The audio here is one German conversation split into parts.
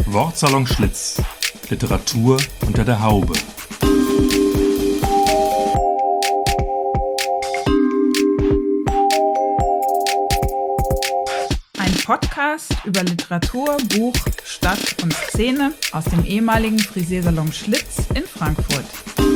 Wortsalon Schlitz. Literatur unter der Haube. Ein Podcast über Literatur, Buch, Stadt und Szene aus dem ehemaligen Frisiersalon Schlitz in Frankfurt.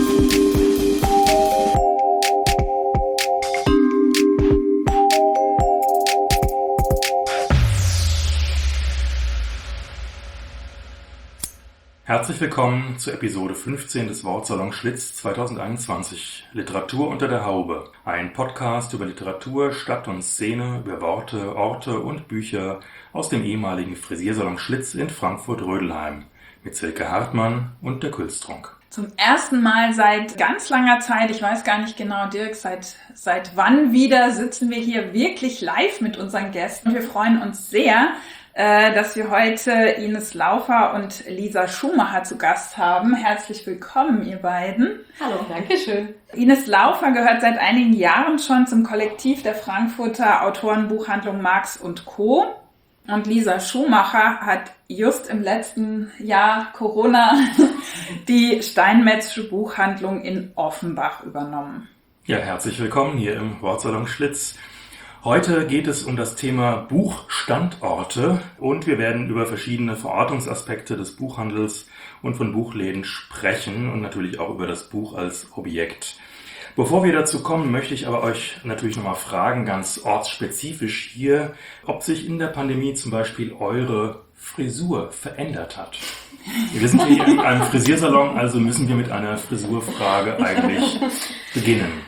Herzlich willkommen zur Episode 15 des Wortsalon Schlitz 2021. Literatur unter der Haube. Ein Podcast über Literatur, Stadt und Szene, über Worte, Orte und Bücher aus dem ehemaligen Frisiersalon Schlitz in Frankfurt-Rödelheim mit Silke Hartmann und der Külstrunk. Zum ersten Mal seit ganz langer Zeit, ich weiß gar nicht genau, Dirk, seit wann wieder sitzen wir hier wirklich live mit unseren Gästen. Wir freuen uns sehr, dass wir heute Ines Laufer und Lisa Schumacher zu Gast haben. Herzlich willkommen, ihr beiden. Hallo, danke schön. Ines Laufer gehört seit einigen Jahren schon zum Kollektiv der Frankfurter Autorenbuchhandlung Marx & Co. Und Lisa Schumacher hat just im letzten Jahr Corona die Steinmetzsche Buchhandlung in Offenbach übernommen. Ja, herzlich willkommen hier im Wortsalon Schlitz. Heute geht es um das Thema Buchstandorte und wir werden über verschiedene Verortungsaspekte des Buchhandels und von Buchläden sprechen und natürlich auch über das Buch als Objekt. Bevor wir dazu kommen, möchte ich aber euch natürlich nochmal fragen, ganz ortsspezifisch hier, ob sich in der Pandemie zum Beispiel eure Frisur verändert hat. Wir sind hier in einem Frisiersalon, also müssen wir mit einer Frisurfrage eigentlich beginnen.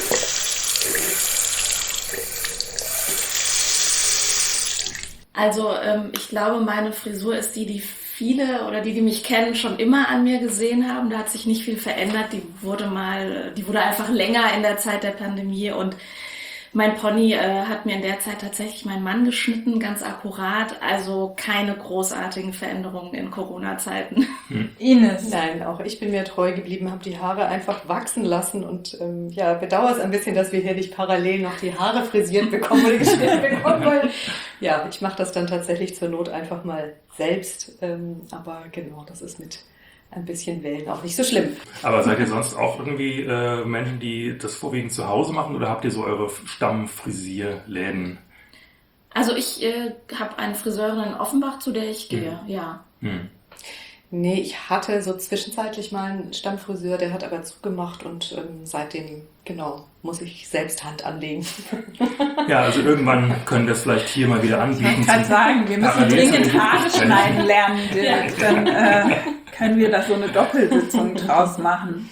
Also ich glaube, meine Frisur ist die viele oder die mich kennen, schon immer an mir gesehen haben. Da hat sich nicht viel verändert. Die wurde einfach länger in der Zeit der Pandemie und mein Pony hat mir in der Zeit tatsächlich meinen Mann geschnitten, ganz akkurat. Also keine großartigen Veränderungen in Corona-Zeiten. Ines? Nein, auch ich bin mir treu geblieben, habe die Haare einfach wachsen lassen und bedauere es ein bisschen, dass wir hier nicht parallel noch die Haare frisiert bekommen oder geschnitten bekommen, weil ich mache das dann tatsächlich zur Not einfach mal selbst. Aber genau, das ist mit ein bisschen Wellen auch nicht so schlimm. Aber seid ihr sonst auch irgendwie Menschen, die das vorwiegend zu Hause machen oder habt ihr so eure Stammfrisierläden? Also ich habe eine Friseurin in Offenbach, zu der ich gehe, ja. Nee, ich hatte so zwischenzeitlich mal einen Stammfriseur, der hat aber zugemacht und seitdem, muss ich selbst Hand anlegen. Ja, also irgendwann können wir es vielleicht hier mal wieder anbieten. Ich kann sagen, wir müssen dringend Haare schneiden lernen, Dirk. Dann können wir da so eine Doppelsitzung draus machen.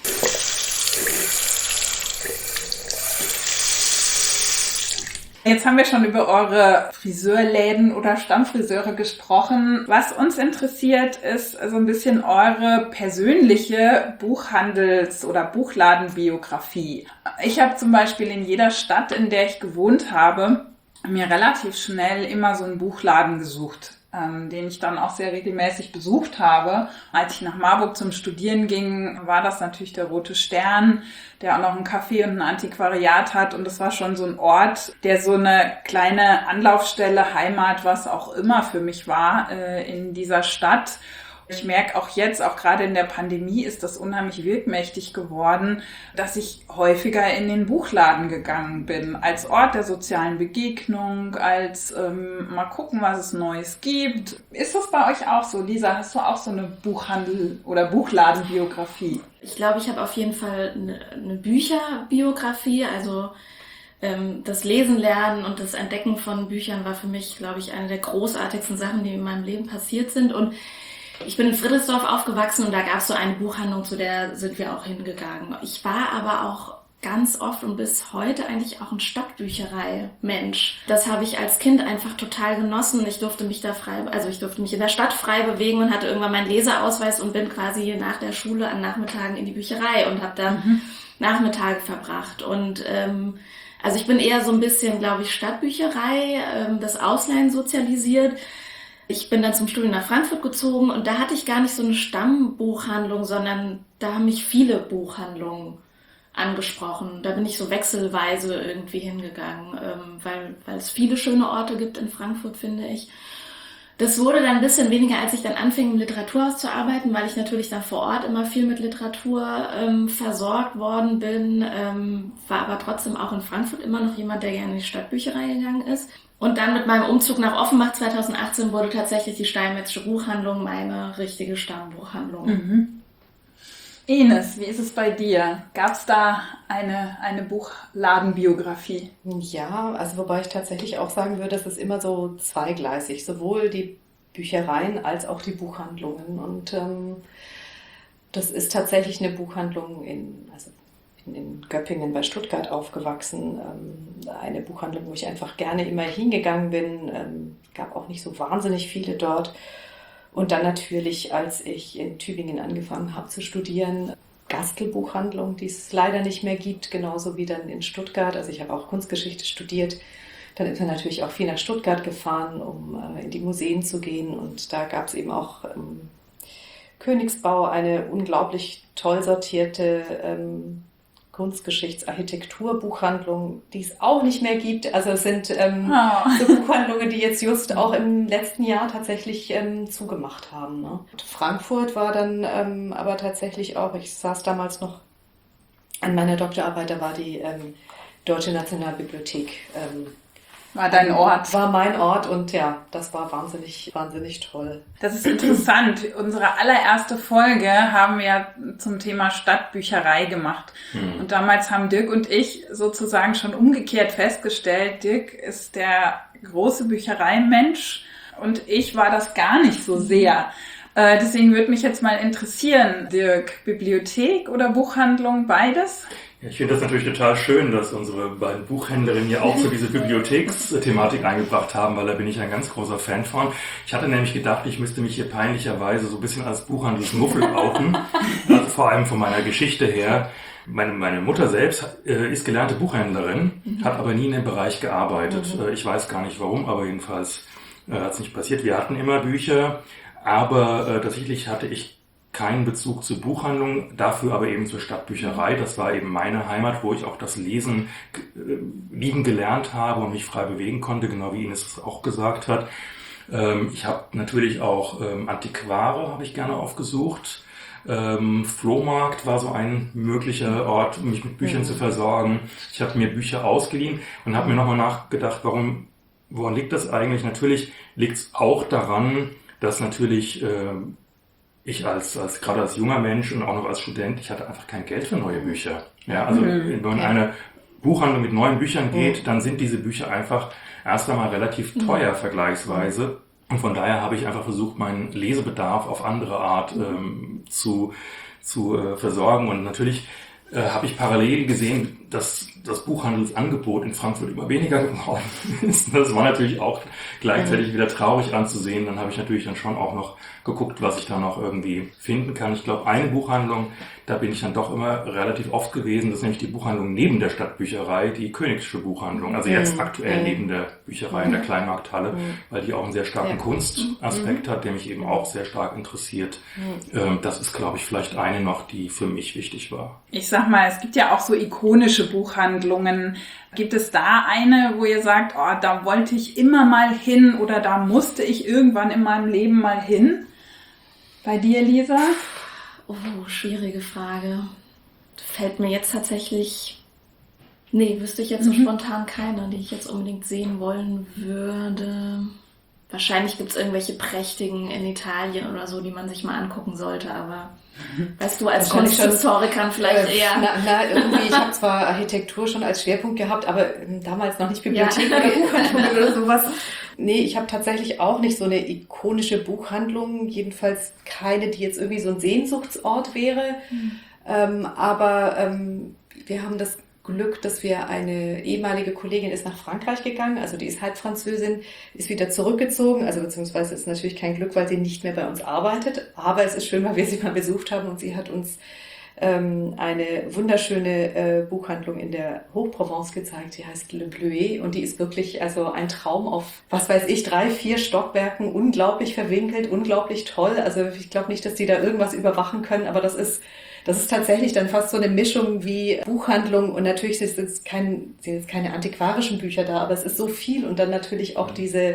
Jetzt haben wir schon über eure Friseurläden oder Stammfriseure gesprochen. Was uns interessiert, ist so ein bisschen eure persönliche Buchhandels- oder Buchladenbiografie. Ich habe zum Beispiel in jeder Stadt, in der ich gewohnt habe, mir relativ schnell immer so einen Buchladen gesucht, den ich dann auch sehr regelmäßig besucht habe. Als ich nach Marburg zum Studieren ging, war das natürlich der Rote Stern, der auch noch ein Café und ein Antiquariat hat. Und das war schon so ein Ort, der so eine kleine Anlaufstelle, Heimat, was auch immer für mich war in dieser Stadt. Ich merke auch jetzt, auch gerade in der Pandemie ist das unheimlich wirkmächtig geworden, dass ich häufiger in den Buchladen gegangen bin, als Ort der sozialen Begegnung, als mal gucken, was es Neues gibt. Ist das bei euch auch so? Lisa, hast du auch so eine Buchhandel- oder Buchladenbiografie? Ich glaube, ich habe auf jeden Fall eine Bücherbiografie, also das Lesen lernen und das Entdecken von Büchern war für mich, glaube ich, eine der großartigsten Sachen, die in meinem Leben passiert sind. Und ich bin in Friedrichsdorf aufgewachsen und da gab es so eine Buchhandlung, zu der sind wir auch hingegangen. Ich war aber auch ganz oft und bis heute eigentlich auch ein Stadtbücherei-Mensch. Das habe ich als Kind einfach total genossen. Ich durfte mich in der Stadt frei bewegen und hatte irgendwann meinen Leserausweis und bin quasi nach der Schule an Nachmittagen in die Bücherei und habe da Nachmittage verbracht. Und also ich bin eher so ein bisschen, glaube ich, Stadtbücherei, das Ausleihen sozialisiert. Ich bin dann zum Studium nach Frankfurt gezogen und da hatte ich gar nicht so eine Stammbuchhandlung, sondern da haben mich viele Buchhandlungen angesprochen. Da bin ich so wechselweise irgendwie hingegangen, weil es viele schöne Orte gibt in Frankfurt, finde ich. Das wurde dann ein bisschen weniger, als ich dann anfing, im Literaturhaus zu arbeiten, weil ich natürlich dann vor Ort immer viel mit Literatur versorgt worden bin, war aber trotzdem auch in Frankfurt immer noch jemand, der gerne in die Stadtbücherei gegangen ist. Und dann mit meinem Umzug nach Offenbach 2018 wurde tatsächlich die Steinmetzsche Buchhandlung meine richtige Stammbuchhandlung. Mhm. Ines, wie ist es bei dir? Gab es da eine Buchladenbiografie? Ja, also wobei ich tatsächlich auch sagen würde, es ist immer so zweigleisig, sowohl die Büchereien als auch die Buchhandlungen. Und das ist tatsächlich eine Buchhandlung in Göppingen bei Stuttgart aufgewachsen. Eine Buchhandlung, wo ich einfach gerne immer hingegangen bin. Gab auch nicht so wahnsinnig viele dort. Und dann natürlich, als ich in Tübingen angefangen habe zu studieren, Gastel-Buchhandlung, die es leider nicht mehr gibt, genauso wie dann in Stuttgart. Also ich habe auch Kunstgeschichte studiert. Dann ist man natürlich auch viel nach Stuttgart gefahren, um in die Museen zu gehen. Und da gab es eben auch im Königsbau eine unglaublich toll sortierte Kunstgeschichts-Architektur-Buchhandlung, die es auch nicht mehr gibt. Also es sind so Buchhandlungen, die jetzt just auch im letzten Jahr tatsächlich zugemacht haben. Ne? Frankfurt war dann aber tatsächlich auch, ich saß damals noch an meiner Doktorarbeit, da war die Deutsche Nationalbibliothek. War dein Ort? War mein Ort und ja, das war wahnsinnig, wahnsinnig toll. Das ist interessant. Unsere allererste Folge haben wir zum Thema Stadtbücherei gemacht. Mhm. Und damals haben Dirk und ich sozusagen schon umgekehrt festgestellt, Dirk ist der große Büchereimensch und ich war das gar nicht so sehr. Deswegen würde mich jetzt mal interessieren, Dirk, Bibliothek oder Buchhandlung, beides? Ja, ich finde das natürlich total schön, dass unsere beiden Buchhändlerinnen hier auch so diese Bibliotheksthematik eingebracht haben, weil da bin ich ein ganz großer Fan von. Ich hatte nämlich gedacht, ich müsste mich hier peinlicherweise so ein bisschen als Buchhandelsmuffel outen, also vor allem von meiner Geschichte her. Meine Mutter selbst ist gelernte Buchhändlerin, hat aber nie in dem Bereich gearbeitet. Ich weiß gar nicht warum, aber jedenfalls hat es nicht passiert. Wir hatten immer Bücher, aber tatsächlich hatte ich keinen Bezug zur Buchhandlung, dafür aber eben zur Stadtbücherei. Das war eben meine Heimat, wo ich auch das Lesen lieben gelernt habe und mich frei bewegen konnte, genau wie Ines es auch gesagt hat. Ich habe natürlich auch Antiquare habe ich gerne aufgesucht. Flohmarkt war so ein möglicher Ort, mich mit Büchern zu versorgen. Ich habe mir Bücher ausgeliehen und habe mir nochmal nachgedacht, woran liegt das eigentlich? Natürlich liegt es auch daran, dass natürlich ich gerade als junger Mensch und auch noch als Student, ich hatte einfach kein Geld für neue Bücher. Ja, also wenn man in eine Buchhandlung mit neuen Büchern geht, dann sind diese Bücher einfach erst einmal relativ teuer vergleichsweise. Und von daher habe ich einfach versucht, meinen Lesebedarf auf andere Art zu versorgen. Und natürlich habe ich parallel gesehen, dass das Buchhandelsangebot in Frankfurt immer weniger geworden ist. Das war natürlich auch gleichzeitig wieder traurig anzusehen. Dann habe ich natürlich dann schon auch noch geguckt, was ich da noch irgendwie finden kann. Ich glaube, eine Buchhandlung, da bin ich dann doch immer relativ oft gewesen. Das ist nämlich die Buchhandlung neben der Stadtbücherei, die Königsche Buchhandlung. Also jetzt aktuell neben der Bücherei in der Kleinmarkthalle, weil die auch einen sehr starken Kunstaspekt hat, der mich eben auch sehr stark interessiert. Das ist, glaube ich, vielleicht eine noch, die für mich wichtig war. Ich sag mal, es gibt ja auch so ikonische Buchhandlungen. Gibt es da eine, wo ihr sagt, oh, da wollte ich immer mal hin oder da musste ich irgendwann in meinem Leben mal hin? Bei dir, Lisa? Oh, schwierige Frage. Fällt mir jetzt tatsächlich... Nee, wüsste ich jetzt so spontan keine, die ich jetzt unbedingt sehen wollen würde. Wahrscheinlich gibt es irgendwelche prächtigen in Italien oder so, die man sich mal angucken sollte, aber weißt du, als Kunsthistorikerin vielleicht eher... Irgendwie, ich habe zwar Architektur schon als Schwerpunkt gehabt, aber damals noch nicht Bibliothek oder Buchhandlung oder sowas. Nee, ich habe tatsächlich auch nicht so eine ikonische Buchhandlung, jedenfalls keine, die jetzt irgendwie so ein Sehnsuchtsort wäre. Aber wir haben das Glück, dass wir eine ehemalige Kollegin ist nach Frankreich gegangen, also die ist halb Französin, ist wieder zurückgezogen, also beziehungsweise ist natürlich kein Glück, weil sie nicht mehr bei uns arbeitet, aber es ist schön, weil wir sie mal besucht haben und sie hat uns eine wunderschöne Buchhandlung in der Hochprovence gezeigt, die heißt Le Bleuet und die ist wirklich also ein Traum auf, was weiß ich, 3, 4 Stockwerken, unglaublich verwinkelt, unglaublich toll, also ich glaube nicht, dass die da irgendwas überwachen können, aber das ist tatsächlich dann fast so eine Mischung wie Buchhandlung und natürlich sind jetzt keine antiquarischen Bücher da, aber es ist so viel und dann natürlich auch diese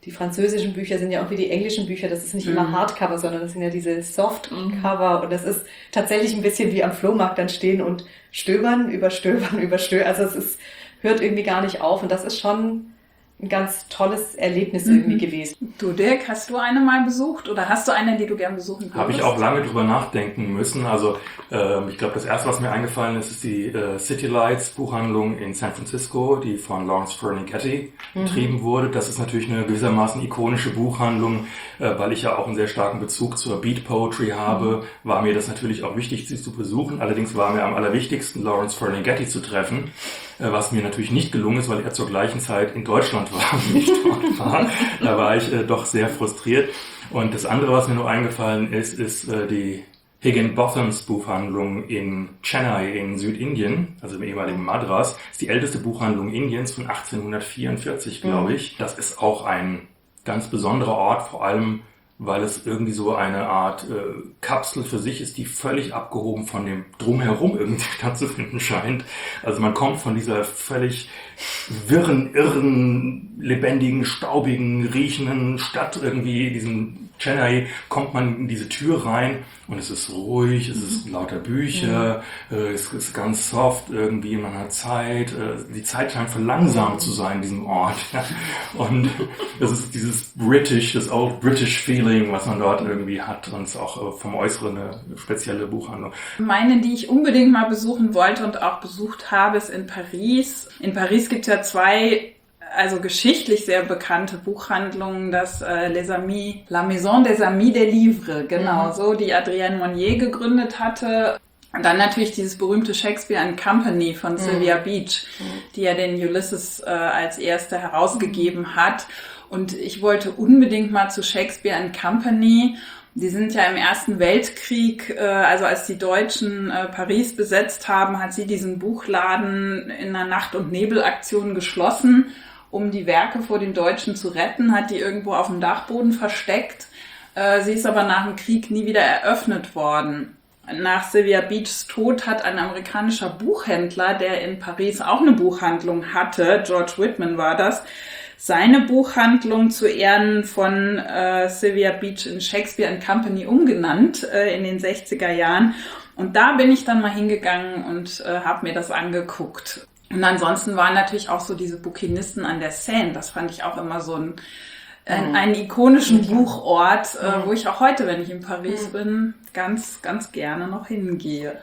die französischen Bücher sind ja auch wie die englischen Bücher, das ist nicht immer Hardcover, sondern das sind ja diese Softcover und das ist tatsächlich ein bisschen wie am Flohmarkt dann stehen und stöbern. Also hört irgendwie gar nicht auf und das ist schon ein ganz tolles Erlebnis irgendwie gewesen. Du, Dirk, hast du eine mal besucht oder hast du eine, die du gern besuchen würdest? Habe ich auch lange drüber nachdenken müssen. Also ich glaube, das erste, was mir eingefallen ist, ist die City Lights Buchhandlung in San Francisco, die von Lawrence Ferlinghetti betrieben wurde. Das ist natürlich eine gewissermaßen ikonische Buchhandlung, weil ich ja auch einen sehr starken Bezug zur Beat Poetry habe, war mir das natürlich auch wichtig, sie zu besuchen. Allerdings war mir am allerwichtigsten, Lawrence Ferlinghetti zu treffen, was mir natürlich nicht gelungen ist, weil er zur gleichen Zeit in Deutschland war und nicht dort war. Da war ich doch sehr frustriert. Und das andere, was mir noch eingefallen ist, ist die Higginbothams Buchhandlung in Chennai in Südindien, also im ehemaligen Madras. Das ist die älteste Buchhandlung Indiens von 1844, glaube ich. Das ist auch ein ganz besonderer Ort, vor allem weil es irgendwie so eine Art Kapsel für sich ist, die völlig abgehoben von dem Drumherum irgendwie stattzufinden scheint. Also man kommt von dieser völlig wirren, irren, lebendigen, staubigen, riechenden Stadt irgendwie, diesem Chennai, kommt man in diese Tür rein und es ist ruhig, es ist lauter Bücher, es ist ganz soft irgendwie, man hat Zeit, die Zeit scheint verlangsamt zu sein in diesem Ort. Und es ist dieses das Old British Feeling, was man dort irgendwie hat und es ist auch vom Äußeren eine spezielle Buchhandlung. Meine, die ich unbedingt mal besuchen wollte und auch besucht habe, ist in Paris. In Paris gibt es ja zwei geschichtlich sehr bekannte Buchhandlungen, das La Maison des Amis des Livres, genau so, die Adrienne Monnier gegründet hatte. Und dann natürlich dieses berühmte Shakespeare and Company von Sylvia Beach, die ja den Ulysses als erste herausgegeben hat. Und ich wollte unbedingt mal zu Shakespeare and Company. Die sind ja im Ersten Weltkrieg, also als die Deutschen Paris besetzt haben, hat sie diesen Buchladen in einer Nacht- und Nebelaktion geschlossen, um die Werke vor den Deutschen zu retten, hat die irgendwo auf dem Dachboden versteckt. Sie ist aber nach dem Krieg nie wieder eröffnet worden. Nach Sylvia Beachs Tod hat ein amerikanischer Buchhändler, der in Paris auch eine Buchhandlung hatte, George Whitman war das, seine Buchhandlung zu Ehren von Sylvia Beach in Shakespeare and Company umgenannt in den 60er Jahren. Und da bin ich dann mal hingegangen und habe mir das angeguckt. Und ansonsten waren natürlich auch so diese Bouquinisten an der Seine. Das fand ich auch immer so einen ikonischen Buchort, wo ich auch heute, wenn ich in Paris bin, ganz, ganz gerne noch hingehe.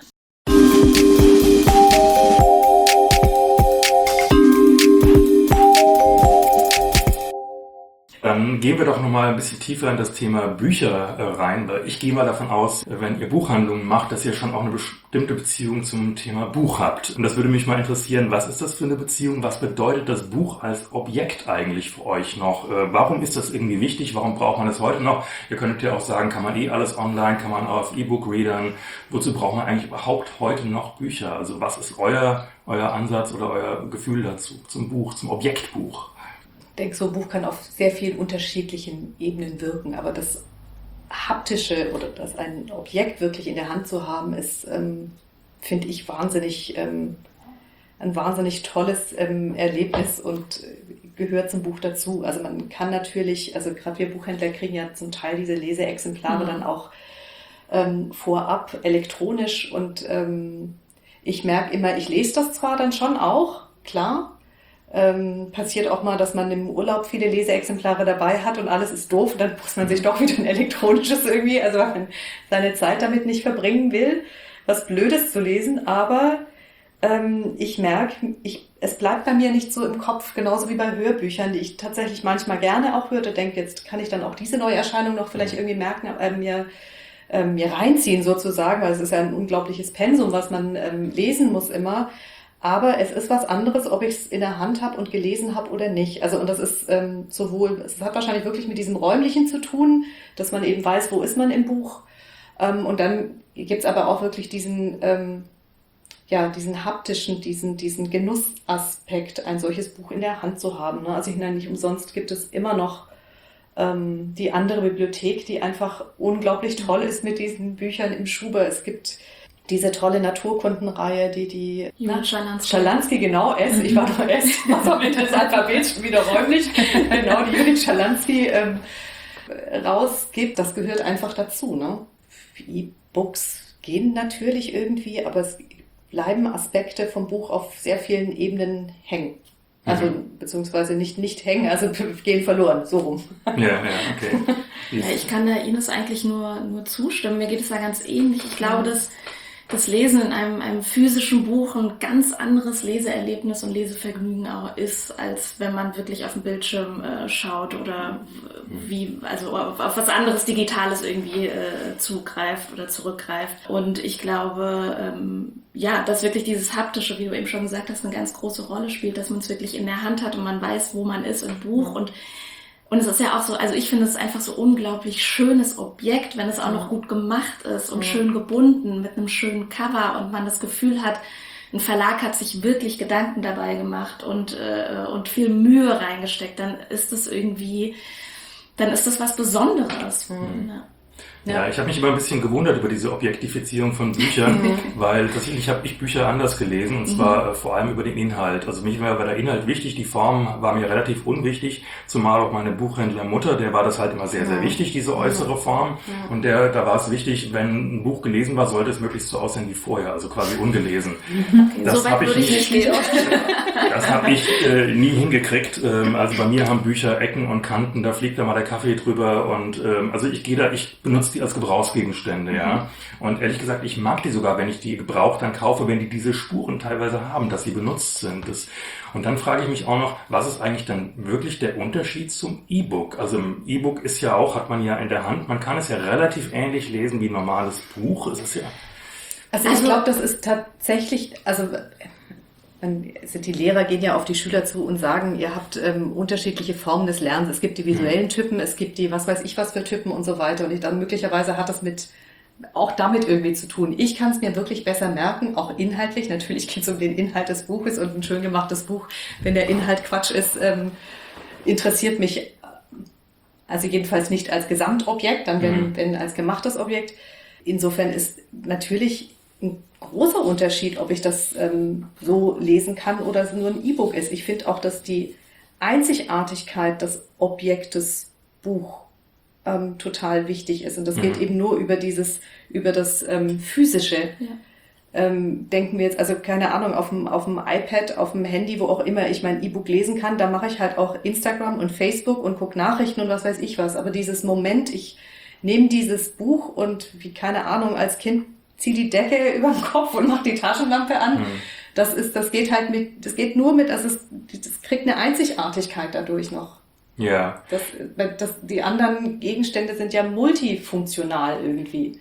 Dann gehen wir doch nochmal ein bisschen tiefer in das Thema Bücher rein, weil ich gehe mal davon aus, wenn ihr Buchhandlungen macht, dass ihr schon auch eine bestimmte Beziehung zum Thema Buch habt. Und das würde mich mal interessieren, was ist das für eine Beziehung? Was bedeutet das Buch als Objekt eigentlich für euch noch? Warum ist das irgendwie wichtig? Warum braucht man das heute noch? Ihr könntet ja auch sagen, kann man alles online, kann man auf E-Book-Readern. Wozu braucht man eigentlich überhaupt heute noch Bücher? Also was ist euer Ansatz oder euer Gefühl dazu, zum Buch, zum Objektbuch? Ich denke, so ein Buch kann auf sehr vielen unterschiedlichen Ebenen wirken, aber das Haptische oder das ein Objekt wirklich in der Hand zu haben, ist, finde ich, ein wahnsinnig tolles Erlebnis und gehört zum Buch dazu. Also man kann natürlich, also gerade wir Buchhändler kriegen ja zum Teil diese Leseexemplare dann auch vorab elektronisch und ich merke immer, ich lese das zwar dann schon auch, klar, passiert auch mal, dass man im Urlaub viele Leseexemplare dabei hat und alles ist doof und dann muss man sich doch wieder ein elektronisches irgendwie, also wenn man seine Zeit damit nicht verbringen will, was Blödes zu lesen, aber ich merke, es bleibt bei mir nicht so im Kopf, genauso wie bei Hörbüchern, die ich tatsächlich manchmal gerne auch höre, denke, jetzt kann ich dann auch diese Neuerscheinung noch vielleicht irgendwie merken, mir reinziehen sozusagen, weil es ist ja ein unglaubliches Pensum, was man lesen muss immer. Aber es ist was anderes, ob ich es in der Hand habe und gelesen habe oder nicht. Also und das ist es hat wahrscheinlich wirklich mit diesem Räumlichen zu tun, dass man eben weiß, wo ist man im Buch. Und dann gibt's aber auch wirklich diesen haptischen, diesen Genussaspekt, ein solches Buch in der Hand zu haben. Ne? Also ich meine, nicht umsonst gibt es immer noch die andere Bibliothek, die einfach unglaublich toll ist mit diesen Büchern im Schuber. Es gibt diese tolle Naturkundenreihe, die Judith Schalansky, genau, ich war doch was am Ende des Alphabets schon wieder räumlich, genau, die Judith Schalansky rausgibt, das gehört einfach dazu, ne? E-Books gehen natürlich irgendwie, aber es bleiben Aspekte vom Buch auf sehr vielen Ebenen hängen. Also, beziehungsweise nicht hängen, also gehen verloren, so rum. Ja, okay. Ja, ich kann da Ines eigentlich nur zustimmen. Mir geht es da ganz ähnlich. Ich glaube, dass das Lesen in einem physischen Buch ein ganz anderes Leseerlebnis und Lesevergnügen auch ist, als wenn man wirklich auf den Bildschirm schaut oder also auf was anderes Digitales irgendwie zugreift oder zurückgreift. Und ich glaube, dass wirklich dieses Haptische, wie du eben schon gesagt hast, eine ganz große Rolle spielt, dass man es wirklich in der Hand hat und man weiß, wo man ist im Buch. Und es ist ja auch so, also ich finde es einfach so unglaublich schönes Objekt, wenn es auch noch gut gemacht ist und schön gebunden mit einem schönen Cover und man das Gefühl hat, ein Verlag hat sich wirklich Gedanken dabei gemacht und viel Mühe reingesteckt, dann ist das was Besonderes. Ja, ich habe mich immer ein bisschen gewundert über diese Objektifizierung von Büchern, weil tatsächlich habe ich Bücher anders gelesen und zwar vor allem über den Inhalt. Also mich war der Inhalt wichtig, die Form war mir relativ unwichtig, zumal auch meine Buchhändlermutter, der war das halt immer sehr, sehr wichtig, diese äußere Form. Und da war es wichtig, wenn ein Buch gelesen war, sollte es möglichst so aussehen wie vorher, also quasi ungelesen. Okay, das so weit würde ich nicht gehen. Das habe ich nie hingekriegt. Also bei mir haben Bücher Ecken und Kanten, da fliegt da mal der Kaffee drüber und also ich benutze die als Gebrauchsgegenstände, ja. Und ehrlich gesagt, ich mag die sogar, wenn ich die gebraucht dann kaufe, wenn die diese Spuren teilweise haben, dass sie benutzt sind. Und dann frage ich mich auch noch, was ist eigentlich dann wirklich der Unterschied zum E-Book? Also im E-Book hat man ja in der Hand, man kann es ja relativ ähnlich lesen wie ein normales Buch. Also ich glaube, das ist tatsächlich, die Lehrer gehen ja auf die Schüler zu und sagen, ihr habt unterschiedliche Formen des Lernens. Es gibt die visuellen Typen, es gibt die was weiß ich was für Typen und so weiter. Und dann möglicherweise hat das auch damit irgendwie zu tun. Ich kann es mir wirklich besser merken, auch inhaltlich. Natürlich geht es um den Inhalt des Buches und ein schön gemachtes Buch, wenn der Inhalt Quatsch ist, interessiert mich also jedenfalls nicht als Gesamtobjekt, dann wenn als gemachtes Objekt. Insofern ist natürlich ein großer Unterschied, ob ich das so lesen kann oder es nur ein E-Book ist. Ich finde auch, dass die Einzigartigkeit des Objektes Buch total wichtig ist. Und das geht eben nur über das Physische. Ja. Denken wir jetzt, also keine Ahnung, auf dem iPad, auf dem Handy, wo auch immer ich mein E-Book lesen kann, da mache ich halt auch Instagram und Facebook und gucke Nachrichten und was weiß ich was. Aber dieses Moment, ich nehme dieses Buch und wie, keine Ahnung, als Kind zieh die Decke über den Kopf und mach die Taschenlampe an. Das geht nur mit, das kriegt eine Einzigartigkeit dadurch noch. Ja. Die anderen Gegenstände sind ja multifunktional irgendwie.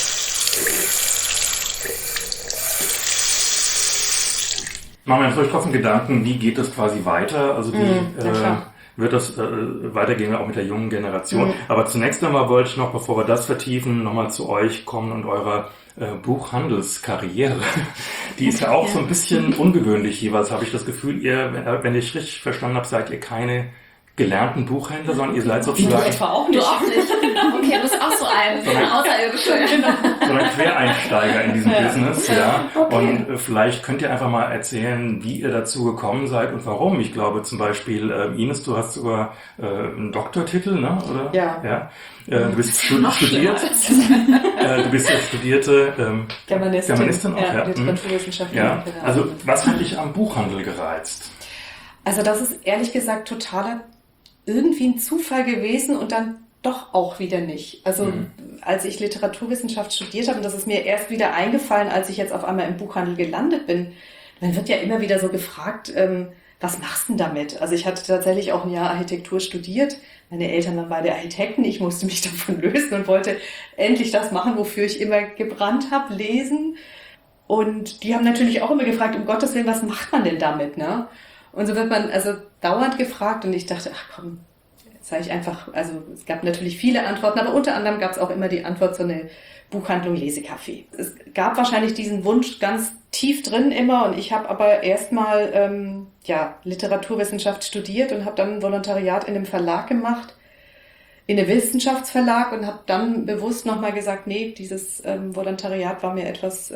Machen wir uns durch Kopf Gedanken, wie geht das quasi weiter? Also wird das weitergehen auch mit der jungen Generation. Aber zunächst einmal wollte ich noch, bevor wir das vertiefen, nochmal zu euch kommen und eurer Buchhandelskarriere. Die ist ja auch so ein bisschen ungewöhnlich jeweils, habe ich das Gefühl. Wenn ich richtig verstanden habe, seid ihr keine gelernten Buchhändler, sondern ihr seid sozusagen... Du etwa auch nicht. Du auch nicht. Okay, du bist auch so ein Außerirdischer. So ein Quereinsteiger in diesem Business, ja. Okay. Und vielleicht könnt ihr einfach mal erzählen, wie ihr dazu gekommen seid und warum. Ich glaube zum Beispiel, Ines, du hast sogar einen Doktortitel, ne? Oder? Ja. Du bist studiert. Du bist ja studierte Germanistin auch. Ja, Literaturwissenschaft. Ja. Also was hat dich am Buchhandel gereizt? Also das ist ehrlich gesagt totaler irgendwie ein Zufall gewesen und dann doch auch wieder nicht. Also als ich Literaturwissenschaft studiert habe, und das ist mir erst wieder eingefallen, als ich jetzt auf einmal im Buchhandel gelandet bin, dann wird ja immer wieder so gefragt, was machst du denn damit? Also ich hatte tatsächlich auch ein Jahr Architektur studiert. Meine Eltern waren beide Architekten. Ich musste mich davon lösen und wollte endlich das machen, wofür ich immer gebrannt habe, lesen. Und die haben natürlich auch immer gefragt, um Gottes Willen, was macht man denn damit, ne? Und so wird man also dauernd gefragt und ich dachte, ach komm, jetzt sage ich einfach, also es gab natürlich viele Antworten, aber unter anderem gab es auch immer die Antwort, so eine Buchhandlung Lesekaffee. Es gab wahrscheinlich diesen Wunsch ganz tief drin immer und ich habe aber erstmal Literaturwissenschaft studiert und habe dann ein Volontariat in einem Verlag gemacht, in den Wissenschaftsverlag und habe dann bewusst nochmal gesagt, nee, dieses Volontariat war mir etwas,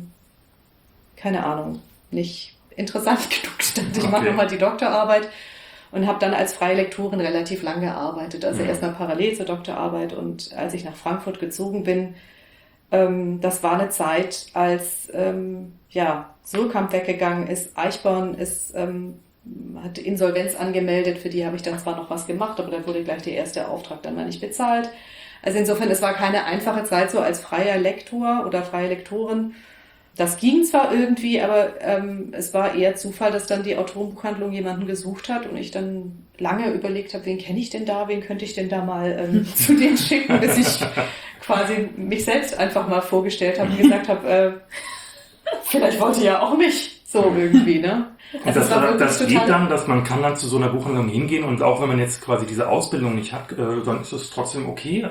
keine Ahnung, nicht interessant genug. Ich dachte, ich mache nochmal die Doktorarbeit und habe dann als freie Lektorin relativ lang gearbeitet. Also erstmal parallel zur Doktorarbeit, und als ich nach Frankfurt gezogen bin, das war eine Zeit, als Suhrkamp weggegangen ist, Eichborn ist, hat Insolvenz angemeldet, für die habe ich dann zwar noch was gemacht, aber da wurde gleich der erste Auftrag dann mal nicht bezahlt. Also insofern, es war keine einfache Zeit so als freier Lektor oder freie Lektorin. Das ging zwar irgendwie, aber es war eher Zufall, dass dann die Autorenbuchhandlung jemanden gesucht hat und ich dann lange überlegt habe, wen kenne ich denn da, wen könnte ich denn da mal zu denen schicken, bis ich quasi mich selbst einfach mal vorgestellt habe und gesagt habe, vielleicht wollt ihr ja auch mich, so irgendwie, ne? Also das geht dann, dass man kann dann zu so einer Buchhandlung hingehen, und auch wenn man jetzt quasi diese Ausbildung nicht hat, dann ist es trotzdem okay?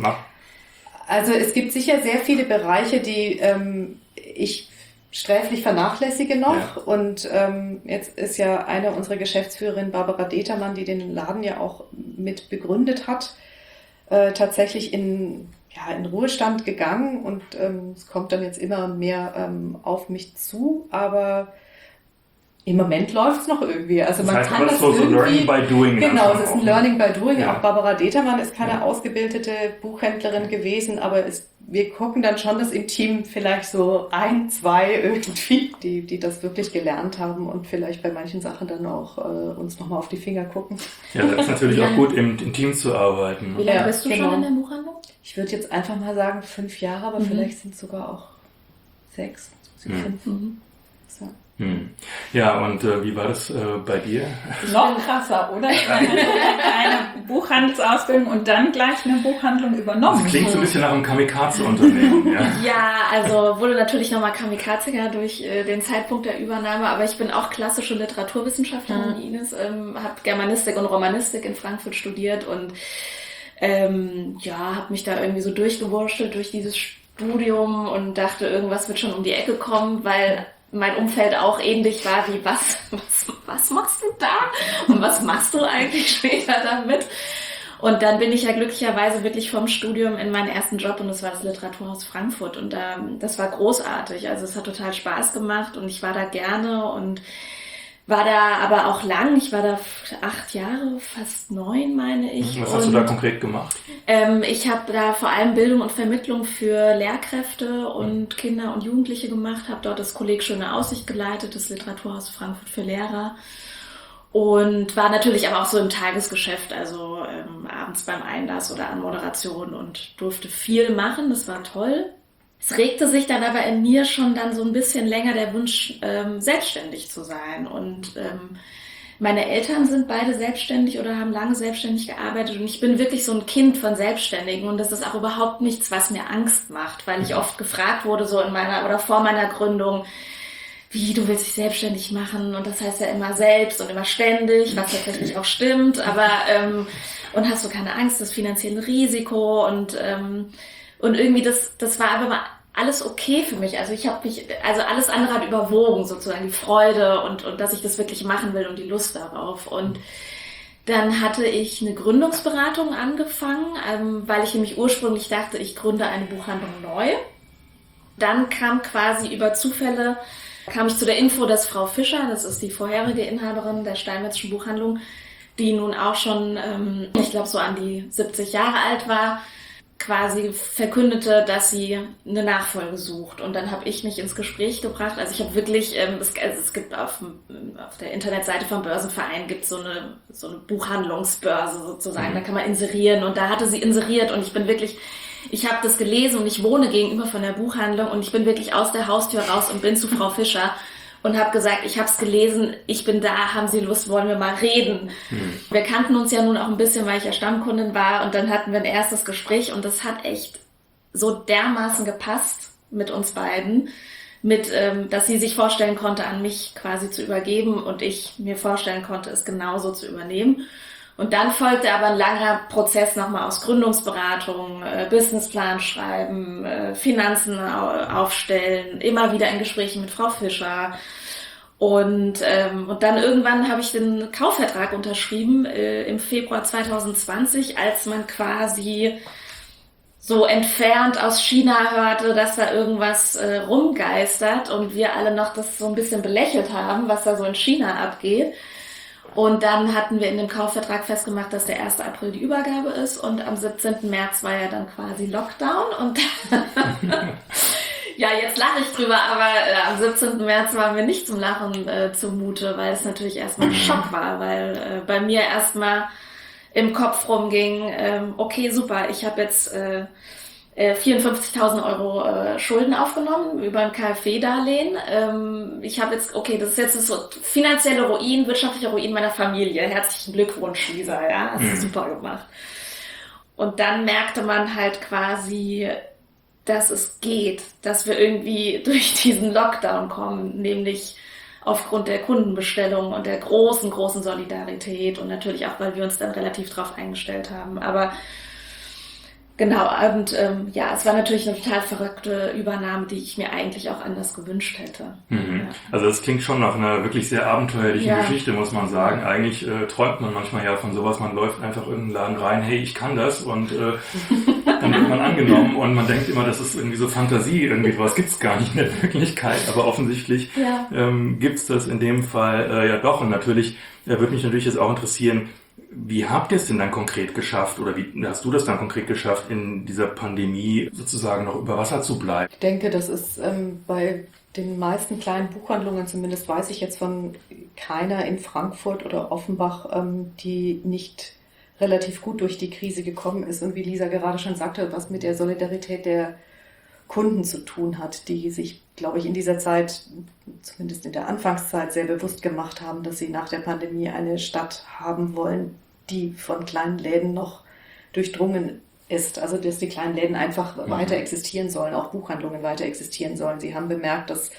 Also es gibt sicher sehr viele Bereiche, die ich sträflich vernachlässige noch. Ja. Und jetzt ist ja eine unserer Geschäftsführerinnen, Barbara Determann, die den Laden ja auch mit begründet hat, tatsächlich in Ruhestand gegangen, und es kommt dann jetzt immer mehr auf mich zu, aber im Moment läuft es noch irgendwie. Also das man heißt, kann das so irgendwie... Learning by Doing. Genau, es ist ein Learning by Doing. Ja. Auch Barbara Determann ist keine ausgebildete Buchhändlerin gewesen, aber wir gucken dann schon, dass im Team vielleicht so 1, 2 irgendwie, die das wirklich gelernt haben und vielleicht bei manchen Sachen dann auch uns nochmal auf die Finger gucken. Ja, das ist natürlich auch gut, im Team zu arbeiten. Wie lange bist du schon in der Buchhandlung? Ich würde jetzt einfach mal sagen 5 Jahre, aber vielleicht sind es sogar auch 6, 5. So. Ja, und wie war das bei dir? Noch krasser, oder? Eine Buchhandelsausbildung und dann gleich eine Buchhandlung übernommen. Das klingt so ein bisschen nach einem Kamikaze-Unternehmen. Ja, also wurde natürlich nochmal kamikaziger durch den Zeitpunkt der Übernahme, aber ich bin auch klassische Literaturwissenschaftlerin, Ines, habe Germanistik und Romanistik in Frankfurt studiert und habe mich da irgendwie so durchgewurschtelt durch dieses Studium und dachte, irgendwas wird schon um die Ecke kommen, weil mein Umfeld auch ähnlich war wie, was machst du da? Und was machst du eigentlich später damit? Und dann bin ich ja glücklicherweise wirklich vom Studium in meinen ersten Job, und das war das Literaturhaus Frankfurt, und das war großartig. Also es hat total Spaß gemacht und ich war da gerne und war da aber auch lang. Ich war da 8 Jahre, fast 9, meine ich. Was hast du da konkret gemacht? Ich habe da vor allem Bildung und Vermittlung für Lehrkräfte und Kinder und Jugendliche gemacht, habe dort das Kolleg Schöne Aussicht geleitet, das Literaturhaus Frankfurt für Lehrer, und war natürlich aber auch so im Tagesgeschäft, also abends beim Einlass oder an Moderation, und durfte viel machen. Das war toll. Es regte sich dann aber in mir schon dann so ein bisschen länger der Wunsch, selbstständig zu sein. Und meine Eltern sind beide selbstständig oder haben lange selbstständig gearbeitet. Und ich bin wirklich so ein Kind von Selbstständigen. Und das ist auch überhaupt nichts, was mir Angst macht, weil ich oft gefragt wurde, so vor meiner Gründung, wie, du willst dich selbstständig machen? Und das heißt ja immer selbst und immer ständig, was tatsächlich auch stimmt. Aber und hast du keine Angst, das finanzielle Risiko? Und irgendwie das war aber mal alles okay für mich. Also alles andere hat überwogen, sozusagen die Freude und dass ich das wirklich machen will und die Lust darauf. Und dann hatte ich eine Gründungsberatung angefangen, weil ich nämlich ursprünglich dachte, ich gründe eine Buchhandlung neu. Dann kam quasi über Zufälle, kam ich zu der Info, dass Frau Fischer, das ist die vorherige Inhaberin der Steinmetzschen Buchhandlung, die nun auch schon, ich glaube so an die 70 Jahre alt war, quasi verkündete, dass sie eine Nachfolge sucht. Und dann habe ich mich ins Gespräch gebracht. Also ich habe wirklich, es gibt auf der Internetseite vom Börsenverein gibt so eine Buchhandlungsbörse sozusagen. Da kann man inserieren, und da hatte sie inseriert, und ich habe das gelesen, und ich wohne gegenüber von der Buchhandlung, und ich bin wirklich aus der Haustür raus und bin zu Frau Fischer und habe gesagt, ich habe es gelesen, ich bin da, haben Sie Lust, wollen wir mal reden? Wir kannten uns ja nun auch ein bisschen, weil ich ja Stammkundin war, und dann hatten wir ein erstes Gespräch, und das hat echt so dermaßen gepasst mit uns beiden, dass sie sich vorstellen konnte, an mich quasi zu übergeben, und ich mir vorstellen konnte, es genauso zu übernehmen. Und dann folgte aber ein langer Prozess nochmal aus Gründungsberatung, Businessplan schreiben, Finanzen aufstellen, immer wieder in Gesprächen mit Frau Fischer. Und dann irgendwann habe ich den Kaufvertrag unterschrieben im Februar 2020, als man quasi so entfernt aus China hörte, dass da irgendwas rumgeistert und wir alle noch das so ein bisschen belächelt haben, was da so in China abgeht. Und dann hatten wir in dem Kaufvertrag festgemacht, dass der 1. April die Übergabe ist und am 17. März war ja dann quasi Lockdown und ja, jetzt lache ich drüber, aber am 17. März war mir nicht zum Lachen zumute, weil es natürlich erstmal ein Schock war, weil bei mir erstmal im Kopf rumging, okay, super, ich habe jetzt 54.000 Euro Schulden aufgenommen über ein KfW-Darlehen. Ich habe jetzt, okay, das ist jetzt so finanzielle Ruin, wirtschaftlicher Ruin meiner Familie. Herzlichen Glückwunsch, Lisa, ja, hast du super gemacht. Und dann merkte man halt quasi, dass es geht, dass wir irgendwie durch diesen Lockdown kommen, nämlich aufgrund der Kundenbestellung und der großen Solidarität und natürlich auch, weil wir uns dann relativ drauf eingestellt haben. Aber genau, und ja, es war natürlich eine total verrückte Übernahme, die ich mir eigentlich auch anders gewünscht hätte. Mhm. Ja. Also das klingt schon nach einer wirklich sehr abenteuerlichen Geschichte, muss man sagen. Eigentlich träumt man manchmal ja von sowas, man läuft einfach in irgendeinen Laden rein, hey, ich kann das und dann wird man angenommen und man denkt immer, das ist irgendwie so Fantasie, irgendwie sowas gibt's gar nicht in der Wirklichkeit, aber offensichtlich gibt's das in dem Fall ja doch und natürlich würde mich natürlich jetzt auch interessieren, wie habt ihr es denn dann konkret geschafft oder wie hast du das dann konkret geschafft, in dieser Pandemie sozusagen noch über Wasser zu bleiben? Ich denke, das ist bei den meisten kleinen Buchhandlungen, zumindest weiß ich jetzt von keiner in Frankfurt oder Offenbach, die nicht relativ gut durch die Krise gekommen ist und wie Lisa gerade schon sagte, was mit der Solidarität der Kunden zu tun hat, die sich, glaube ich, in dieser Zeit, zumindest in der Anfangszeit, sehr bewusst gemacht haben, dass sie nach der Pandemie eine Stadt haben wollen, die von kleinen Läden noch durchdrungen ist. Also, dass die kleinen Läden einfach weiter existieren sollen, auch Buchhandlungen weiter existieren sollen. Sie haben bemerkt, dass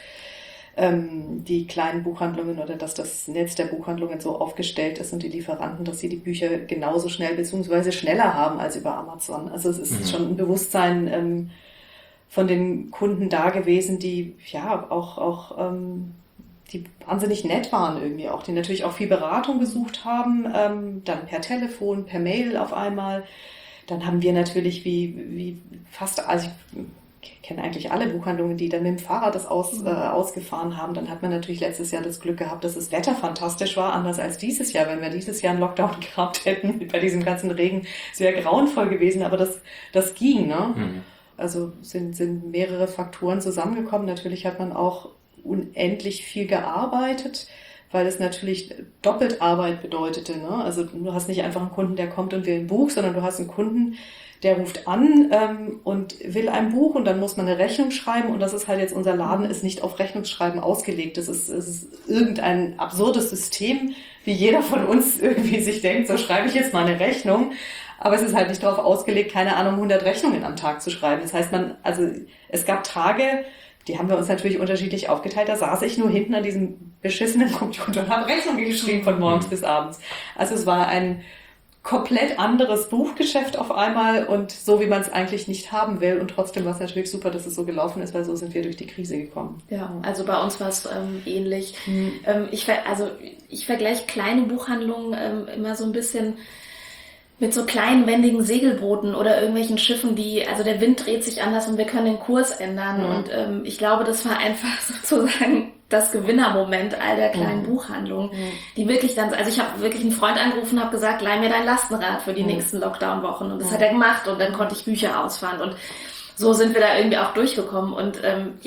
die kleinen Buchhandlungen oder dass das Netz der Buchhandlungen so aufgestellt ist und die Lieferanten, dass sie die Bücher genauso schnell bzw. schneller haben als über Amazon. Also es ist schon ein Bewusstsein von den Kunden da gewesen, die ja auch die wahnsinnig nett waren irgendwie auch, die natürlich auch viel Beratung gesucht haben, dann per Telefon, per Mail auf einmal. Dann haben wir natürlich wie fast, also ich kenne eigentlich alle Buchhandlungen, die dann mit dem Fahrrad das ausgefahren haben. Dann hat man natürlich letztes Jahr das Glück gehabt, dass das Wetter fantastisch war, anders als dieses Jahr. Wenn wir dieses Jahr einen Lockdown gehabt hätten, bei diesem ganzen Regen, es wäre grauenvoll gewesen, aber das ging, ne? Mhm. Also sind mehrere Faktoren zusammengekommen. Natürlich hat man auch unendlich viel gearbeitet, weil es natürlich doppelt Arbeit bedeutete, ne? Also du hast nicht einfach einen Kunden, der kommt und will ein Buch, sondern du hast einen Kunden, der ruft an und will ein Buch und dann muss man eine Rechnung schreiben und das ist halt jetzt, unser Laden ist nicht auf Rechnungsschreiben ausgelegt. Es ist irgendein absurdes System, wie jeder von uns irgendwie sich denkt, so schreibe ich jetzt mal eine Rechnung, aber es ist halt nicht darauf ausgelegt, keine Ahnung, 100 Rechnungen am Tag zu schreiben. Das heißt, es gab Tage, die haben wir uns natürlich unterschiedlich aufgeteilt, da saß ich nur hinten an diesem beschissenen Computer und habe Rechnungen geschrieben von morgens bis abends. Also es war ein komplett anderes Buchgeschäft auf einmal und so, wie man es eigentlich nicht haben will. Und trotzdem war es natürlich super, dass es so gelaufen ist, weil so sind wir durch die Krise gekommen. Ja, also bei uns war es ähnlich. Ich vergleiche kleine Buchhandlungen immer so ein bisschen mit so kleinen, wendigen Segelbooten oder irgendwelchen Schiffen, also der Wind dreht sich anders und wir können den Kurs ändern. Und ich glaube, das war einfach sozusagen das Gewinnermoment all der kleinen Buchhandlungen, die wirklich dann, also ich habe wirklich einen Freund angerufen und habe gesagt, leih mir dein Lastenrad für die nächsten Lockdown-Wochen. Und das hat er gemacht und dann konnte ich Bücher ausfahren. Und so sind wir da irgendwie auch durchgekommen. Und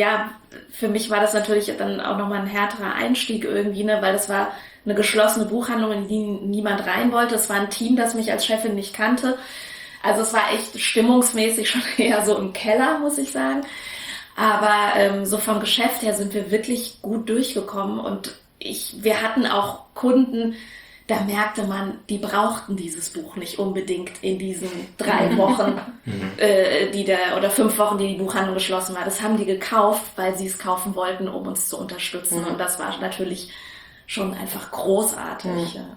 für mich war das natürlich dann auch nochmal ein härterer Einstieg irgendwie, ne, weil das war eine geschlossene Buchhandlung, in die niemand rein wollte. Es war ein Team, das mich als Chefin nicht kannte. Also es war echt stimmungsmäßig schon eher so im Keller, muss ich sagen. Aber so vom Geschäft her sind wir wirklich gut durchgekommen und wir hatten auch Kunden, da merkte man, die brauchten dieses Buch nicht unbedingt in diesen 3 Wochen, oder 5 Wochen, die Buchhandlung geschlossen war. Das haben die gekauft, weil sie es kaufen wollten, um uns zu unterstützen. Und das war natürlich schon einfach großartig. Ja.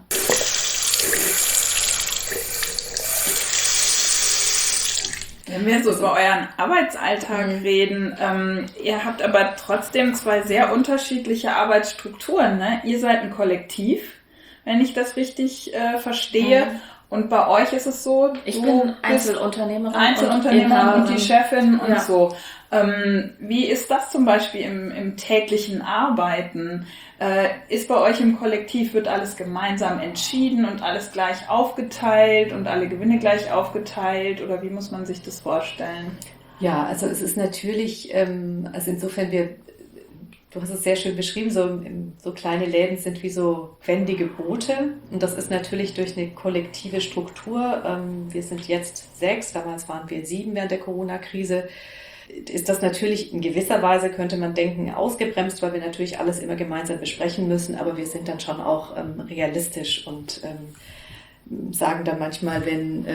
Wenn wir so über euren Arbeitsalltag reden, ihr habt aber trotzdem zwei sehr unterschiedliche Arbeitsstrukturen, ne? Ihr seid ein Kollektiv, wenn ich das richtig verstehe. Und bei euch ist es so, ich bin Einzelunternehmerin und die Chefin und so. Wie ist das zum Beispiel im täglichen Arbeiten? Ist bei euch im Kollektiv, wird alles gemeinsam entschieden und alles gleich aufgeteilt und alle Gewinne gleich aufgeteilt? Oder wie muss man sich das vorstellen? Ja, also es ist natürlich, also insofern du hast es sehr schön beschrieben, so kleine Läden sind wie so wendige Boote und das ist natürlich durch eine kollektive Struktur. Wir sind jetzt 6, damals waren wir 7 während der Corona-Krise. Ist das natürlich in gewisser Weise, könnte man denken, ausgebremst, weil wir natürlich alles immer gemeinsam besprechen müssen, aber wir sind dann schon auch realistisch und sagen dann manchmal,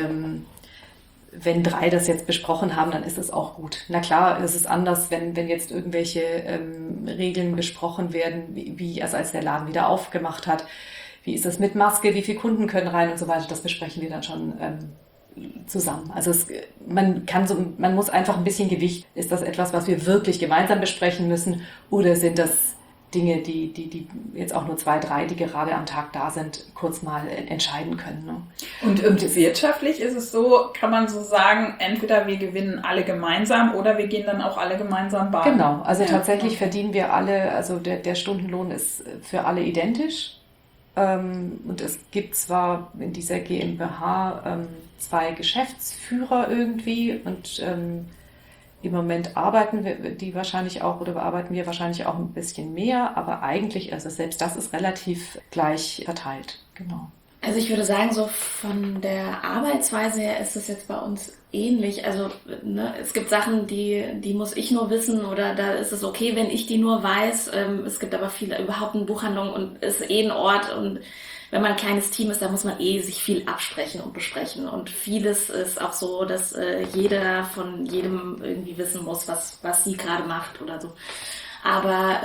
wenn 3 das jetzt besprochen haben, dann ist es auch gut. Na klar, es ist anders, wenn jetzt irgendwelche Regeln besprochen werden, wie als der Laden wieder aufgemacht hat. Wie ist das mit Maske, wie viele Kunden können rein und so weiter, das besprechen wir dann schon zusammen. Also man muss einfach ein bisschen Gewicht. Ist das etwas, was wir wirklich gemeinsam besprechen müssen oder sind das Dinge, die jetzt auch nur 2, 3, die gerade am Tag da sind, kurz mal entscheiden können. Ne? Und wirtschaftlich ist es so, kann man so sagen, entweder wir gewinnen alle gemeinsam oder wir gehen dann auch alle gemeinsam baden. Genau, also tatsächlich verdienen wir alle, also der Stundenlohn ist für alle identisch. Und es gibt zwar in dieser GmbH 2 Geschäftsführer irgendwie und im Moment bearbeiten wir wahrscheinlich auch ein bisschen mehr, aber eigentlich, also selbst das ist relativ gleich verteilt. Genau. Also ich würde sagen, so von der Arbeitsweise her ist es jetzt bei uns ähnlich. Also es gibt Sachen, die muss ich nur wissen oder da ist es okay, wenn ich die nur weiß. Es gibt aber viele, überhaupt eine Buchhandlung und ist ein Ort und wenn man ein kleines Team ist, da muss man sich viel absprechen und besprechen und vieles ist auch so, dass jeder von jedem irgendwie wissen muss, was sie gerade macht oder so. Aber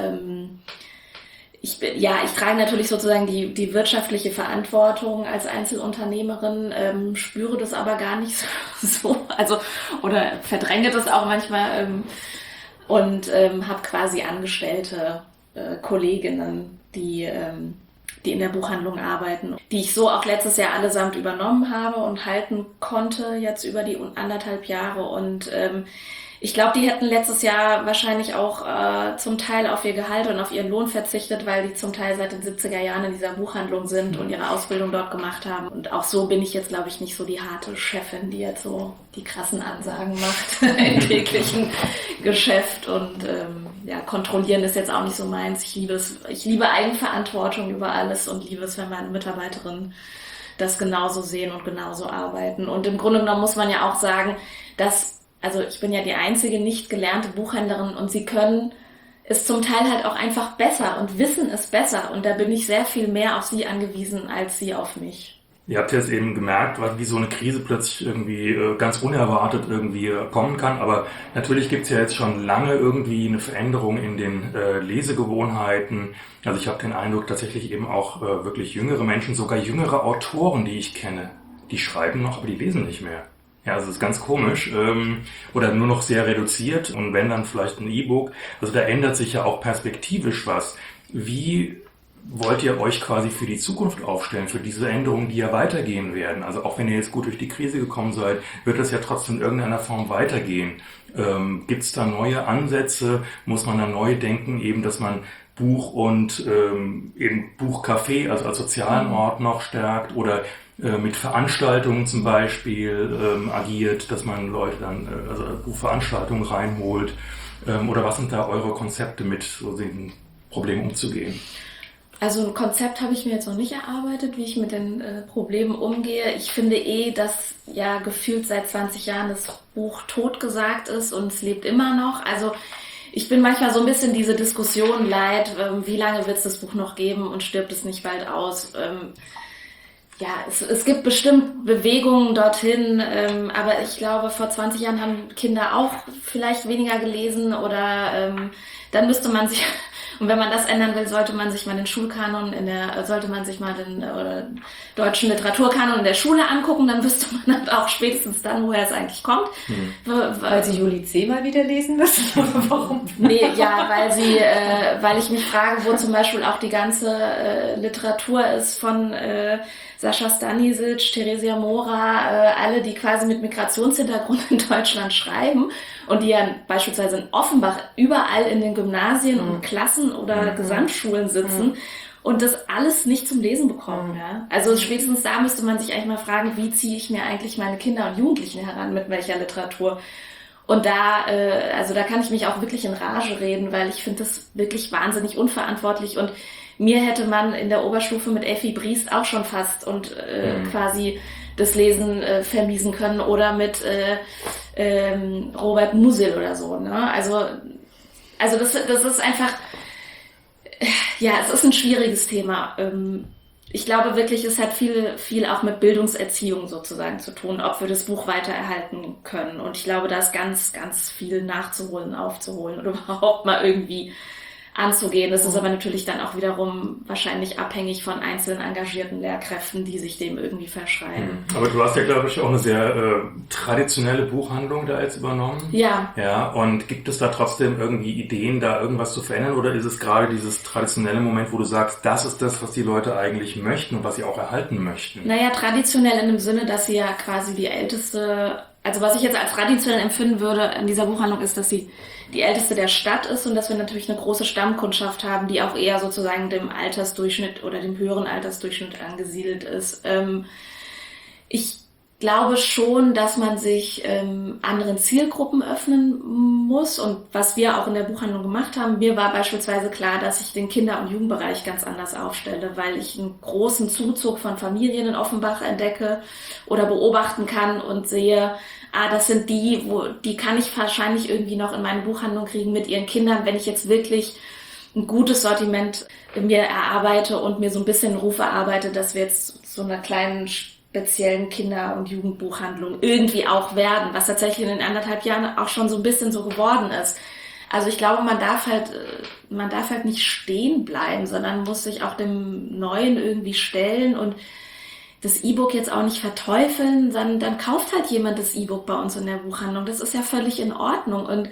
ich trage natürlich sozusagen die wirtschaftliche Verantwortung als Einzelunternehmerin, spüre das aber gar nicht so, also oder verdränge das auch manchmal und habe quasi angestellte Kolleginnen, die in der Buchhandlung arbeiten, die ich so auch letztes Jahr allesamt übernommen habe und halten konnte jetzt über die 1,5 Jahre und ich glaube, die hätten letztes Jahr wahrscheinlich auch zum Teil auf ihr Gehalt und auf ihren Lohn verzichtet, weil die zum Teil seit den 70er Jahren in dieser Buchhandlung sind und ihre Ausbildung dort gemacht haben. Und auch so bin ich jetzt, glaube ich, nicht so die harte Chefin, die jetzt so die krassen Ansagen macht im täglichen Geschäft. Und kontrollieren ist jetzt auch nicht so meins. Ich liebe Eigenverantwortung über alles und liebe es, wenn meine Mitarbeiterinnen das genauso sehen und genauso arbeiten. Und im Grunde genommen muss man ja auch sagen, also ich bin ja die einzige nicht gelernte Buchhändlerin und sie können es zum Teil halt auch einfach besser und wissen es besser. Und da bin ich sehr viel mehr auf sie angewiesen als sie auf mich. Ihr habt jetzt eben gemerkt, wie so eine Krise plötzlich irgendwie ganz unerwartet irgendwie kommen kann. Aber natürlich gibt es ja jetzt schon lange irgendwie eine Veränderung in den Lesegewohnheiten. Also ich habe den Eindruck, tatsächlich eben auch wirklich jüngere Menschen, sogar jüngere Autoren, die ich kenne, die schreiben noch, aber die lesen nicht mehr. Ja, also das ist ganz komisch. Oder nur noch sehr reduziert und wenn dann vielleicht ein E-Book. Also da ändert sich ja auch perspektivisch was. Wie wollt ihr euch quasi für die Zukunft aufstellen, für diese Änderungen, die ja weitergehen werden? Also auch wenn ihr jetzt gut durch die Krise gekommen seid, wird das ja trotzdem in irgendeiner Form weitergehen. Gibt es da neue Ansätze? Muss man da neu denken, eben, dass man Buch und eben Buchcafé, also als sozialen Ort noch stärkt oder mit Veranstaltungen zum Beispiel agiert, dass man Leute dann also Buchveranstaltungen reinholt? Oder was sind da eure Konzepte, mit so den Problemen umzugehen? Also ein Konzept habe ich mir jetzt noch nicht erarbeitet, wie ich mit den Problemen umgehe. Ich finde dass ja gefühlt seit 20 Jahren das Buch totgesagt ist und es lebt immer noch. Also ich bin manchmal so ein bisschen diese Diskussion leid, wie lange wird es das Buch noch geben und stirbt es nicht bald aus? Es gibt bestimmt Bewegungen dorthin, aber ich glaube, vor 20 Jahren haben Kinder auch vielleicht weniger gelesen oder dann müsste man sich Und wenn man das ändern will, sollte man sich mal den Schulkanon sollte man sich mal den deutschen Literaturkanon in der Schule angucken, dann wüsste man halt auch spätestens dann, woher es eigentlich kommt. Weil Sie Juli C. mal wieder lesen müssen? Warum? Nee, ja, weil ich mich frage, wo zum Beispiel auch die ganze Literatur ist von Sascha Stanisic, Theresia Mora, alle, die quasi mit Migrationshintergrund in Deutschland schreiben und die ja beispielsweise in Offenbach überall in den Gymnasien und Klassen oder Gesamtschulen sitzen und das alles nicht zum Lesen bekommen. Ja? Also spätestens da müsste man sich eigentlich mal fragen, wie ziehe ich mir eigentlich meine Kinder und Jugendlichen heran, mit welcher Literatur? Und da kann ich mich auch wirklich in Rage reden, weil ich finde das wirklich wahnsinnig unverantwortlich und mir hätte man in der Oberstufe mit Effi Briest auch schon fast quasi das Lesen vermiesen können oder mit Robert Musil oder so. Ne? Also das ist einfach, ja, es ist ein schwieriges Thema. Ich glaube wirklich, es hat viel auch mit Bildungserziehung sozusagen zu tun, ob wir das Buch weitererhalten können. Und ich glaube, da ist ganz, ganz viel nachzuholen, aufzuholen oder überhaupt mal irgendwie anzugehen. Das ist aber natürlich dann auch wiederum wahrscheinlich abhängig von einzelnen engagierten Lehrkräften, die sich dem irgendwie verschreiben. Aber du hast ja, glaube ich, auch eine sehr traditionelle Buchhandlung da jetzt übernommen. Ja. Ja, und gibt es da trotzdem irgendwie Ideen, da irgendwas zu verändern? Oder ist es gerade dieses traditionelle Moment, wo du sagst, das ist das, was die Leute eigentlich möchten und was sie auch erhalten möchten? Naja, traditionell in dem Sinne, dass sie ja quasi die älteste, also was ich jetzt als traditionell empfinden würde in dieser Buchhandlung ist, dass sie die älteste der Stadt ist und dass wir natürlich eine große Stammkundschaft haben, die auch eher sozusagen dem Altersdurchschnitt oder dem höheren Altersdurchschnitt angesiedelt ist. Ich glaube schon, dass man sich anderen Zielgruppen öffnen muss und was wir auch in der Buchhandlung gemacht haben. Mir war beispielsweise klar, dass ich den Kinder- und Jugendbereich ganz anders aufstelle, weil ich einen großen Zuzug von Familien in Offenbach entdecke oder beobachten kann und sehe, das sind die kann ich wahrscheinlich irgendwie noch in meine Buchhandlung kriegen mit ihren Kindern, wenn ich jetzt wirklich ein gutes Sortiment mir erarbeite und mir so ein bisschen einen Ruf erarbeite, dass wir jetzt so einer kleinen speziellen Kinder- und Jugendbuchhandlung irgendwie auch werden, was tatsächlich in den 1,5 Jahren auch schon so ein bisschen so geworden ist. Also ich glaube, man darf halt nicht stehen bleiben, sondern muss sich auch dem Neuen irgendwie stellen und das E-Book jetzt auch nicht verteufeln, dann kauft halt jemand das E-Book bei uns in der Buchhandlung. Das ist ja völlig in Ordnung und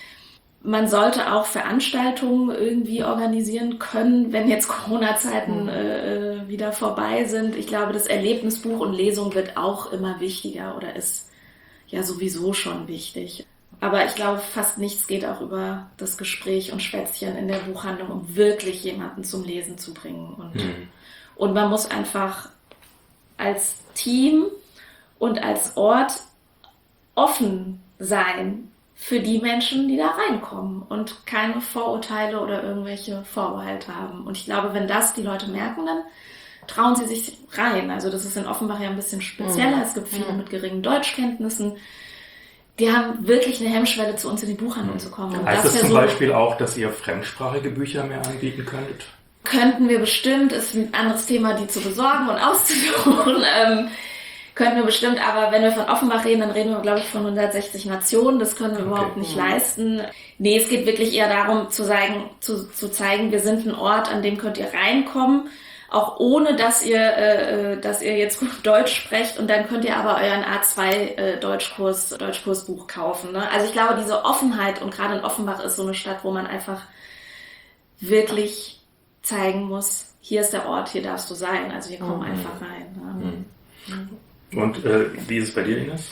man sollte auch Veranstaltungen irgendwie organisieren können, wenn jetzt Corona-Zeiten wieder vorbei sind. Ich glaube, das Erlebnisbuch und Lesung wird auch immer wichtiger oder ist ja sowieso schon wichtig. Aber ich glaube, fast nichts geht auch über das Gespräch und Schwätzchen in der Buchhandlung, um wirklich jemanden zum Lesen zu bringen. Und man muss einfach als Team und als Ort offen sein für die Menschen, die da reinkommen und keine Vorurteile oder irgendwelche Vorbehalte haben. Und ich glaube, wenn das die Leute merken, dann trauen sie sich rein. Also das ist in Offenbach ja ein bisschen spezieller. Es gibt viele mit geringen Deutschkenntnissen. Die haben wirklich eine Hemmschwelle, zu uns in die Buchhandlung zu kommen. Und heißt das zum Beispiel auch, dass ihr fremdsprachige Bücher mehr anbieten könntet? Könnten wir bestimmt, ist ein anderes Thema, die zu besorgen und auszusuchen. Könnten wir bestimmt, aber wenn wir von Offenbach reden, dann reden wir, glaube ich, von 160 Nationen. Das können wir überhaupt nicht leisten. Nee, es geht wirklich eher darum, zu zeigen, wir sind ein Ort, an dem könnt ihr reinkommen, auch ohne, dass ihr jetzt gut Deutsch sprecht und dann könnt ihr aber euren A2 Deutschkursbuch kaufen. Ne? Also ich glaube, diese Offenheit und gerade in Offenbach ist so eine Stadt, wo man einfach wirklich zeigen muss, hier ist der Ort, hier darfst du sein. Also hier komm einfach rein. Ne? Und wie ist es bei dir, Ines?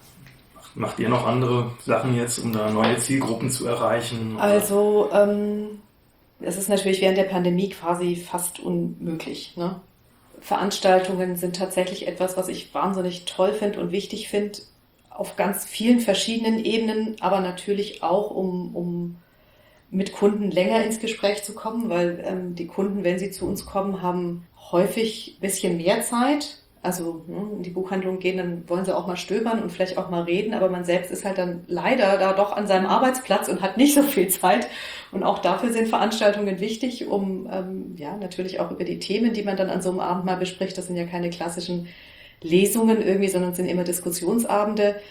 Macht ihr noch andere Sachen jetzt, um da neue Zielgruppen zu erreichen? Oder? Also es ist natürlich während der Pandemie quasi fast unmöglich. Ne? Veranstaltungen sind tatsächlich etwas, was ich wahnsinnig toll finde und wichtig finde, auf ganz vielen verschiedenen Ebenen, aber natürlich auch, um mit Kunden länger ins Gespräch zu kommen, weil die Kunden, wenn sie zu uns kommen, haben häufig ein bisschen mehr Zeit. Also in die Buchhandlung gehen, dann wollen sie auch mal stöbern und vielleicht auch mal reden, aber man selbst ist halt dann leider da doch an seinem Arbeitsplatz und hat nicht so viel Zeit. Und auch dafür sind Veranstaltungen wichtig, um natürlich auch über die Themen, die man dann an so einem Abend mal bespricht, das sind ja keine klassischen Lesungen irgendwie, sondern sind immer Diskussionsabende,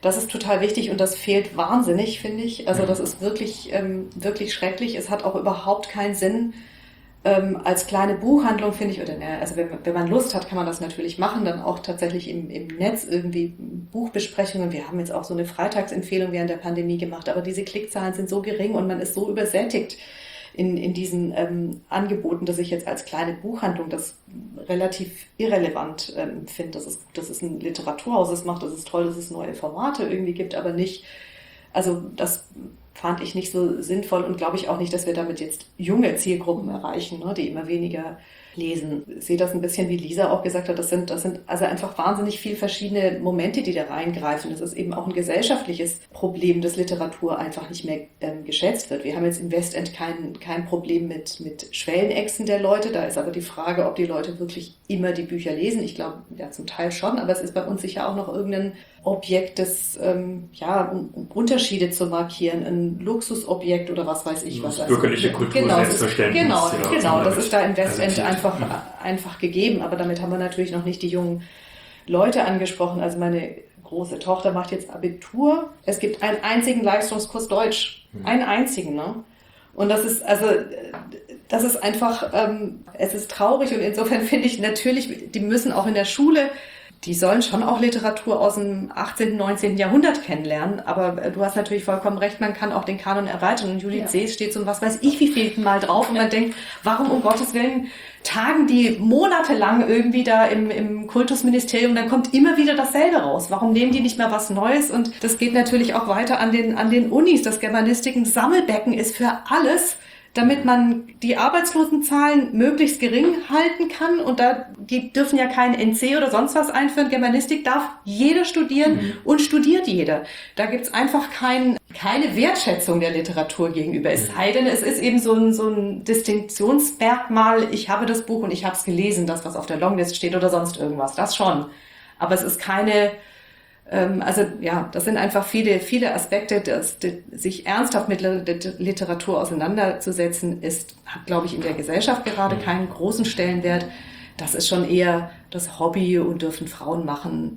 Das ist total wichtig und das fehlt wahnsinnig, finde ich. Also das ist wirklich, wirklich schrecklich. Es hat auch überhaupt keinen Sinn, als kleine Buchhandlung, finde ich, also wenn man Lust hat, kann man das natürlich machen, dann auch tatsächlich im Netz irgendwie Buchbesprechungen. Wir haben jetzt auch so eine Freitagsempfehlung während der Pandemie gemacht, aber diese Klickzahlen sind so gering und man ist so übersättigt in diesen Angeboten, dass ich jetzt als kleine Buchhandlung das relativ irrelevant finde. Das ist gut, dass es ein Literaturhaus das macht, das ist toll, dass es neue Formate irgendwie gibt, aber nicht, also das fand ich nicht so sinnvoll und glaube ich auch nicht, dass wir damit jetzt junge Zielgruppen erreichen, ne, die immer weniger lesen. Ich sehe das ein bisschen, wie Lisa auch gesagt hat, das sind also einfach wahnsinnig viele verschiedene Momente, die da reingreifen. Das ist eben auch ein gesellschaftliches Problem, dass Literatur einfach nicht mehr geschätzt wird. Wir haben jetzt im Westend kein Problem mit Schwellenechsen der Leute. Da ist aber die Frage, ob die Leute wirklich immer die Bücher lesen. Ich glaube, ja, zum Teil schon, aber es ist bei uns sicher auch noch irgendein Objekt, das, um Unterschiede zu markieren, ein Luxusobjekt oder was weiß ich was. Bürgerliche Kultur, genau, Selbstverständnis. Genau, das ist da im Westend einfach gegeben, aber damit haben wir natürlich noch nicht die jungen Leute angesprochen. Also meine große Tochter macht jetzt Abitur. Es gibt einen einzigen Leistungskurs Deutsch. Einen einzigen, ne? Und das ist einfach, es ist traurig und insofern finde ich natürlich, die müssen auch in der Schule, die sollen schon auch Literatur aus dem 18., 19. Jahrhundert kennenlernen, aber du hast natürlich vollkommen recht, man kann auch den Kanon erweitern und Judith Sees steht so was weiß ich wie vielten Mal drauf und man denkt, warum um Gottes Willen tagen die monatelang irgendwie da im Kultusministerium, dann kommt immer wieder dasselbe raus. Warum nehmen die nicht mal was Neues? Und das geht natürlich auch weiter an den Unis, dass Germanistik ein Sammelbecken ist für alles, damit man die Arbeitslosenzahlen möglichst gering halten kann und die dürfen ja keinen NC oder sonst was einführen. Germanistik darf jeder studieren und studiert jeder. Da gibt's einfach keine Wertschätzung der Literatur gegenüber. Es sei denn, es ist eben so ein Distinktionsmerkmal, ich habe das Buch und ich habe es gelesen, das was auf der Longlist steht oder sonst irgendwas, das schon. Aber es ist keine... das sind einfach viele Aspekte, sich ernsthaft mit Literatur auseinanderzusetzen, hat, glaube ich, in der Gesellschaft gerade keinen großen Stellenwert. Das ist schon eher das Hobby und dürfen Frauen machen.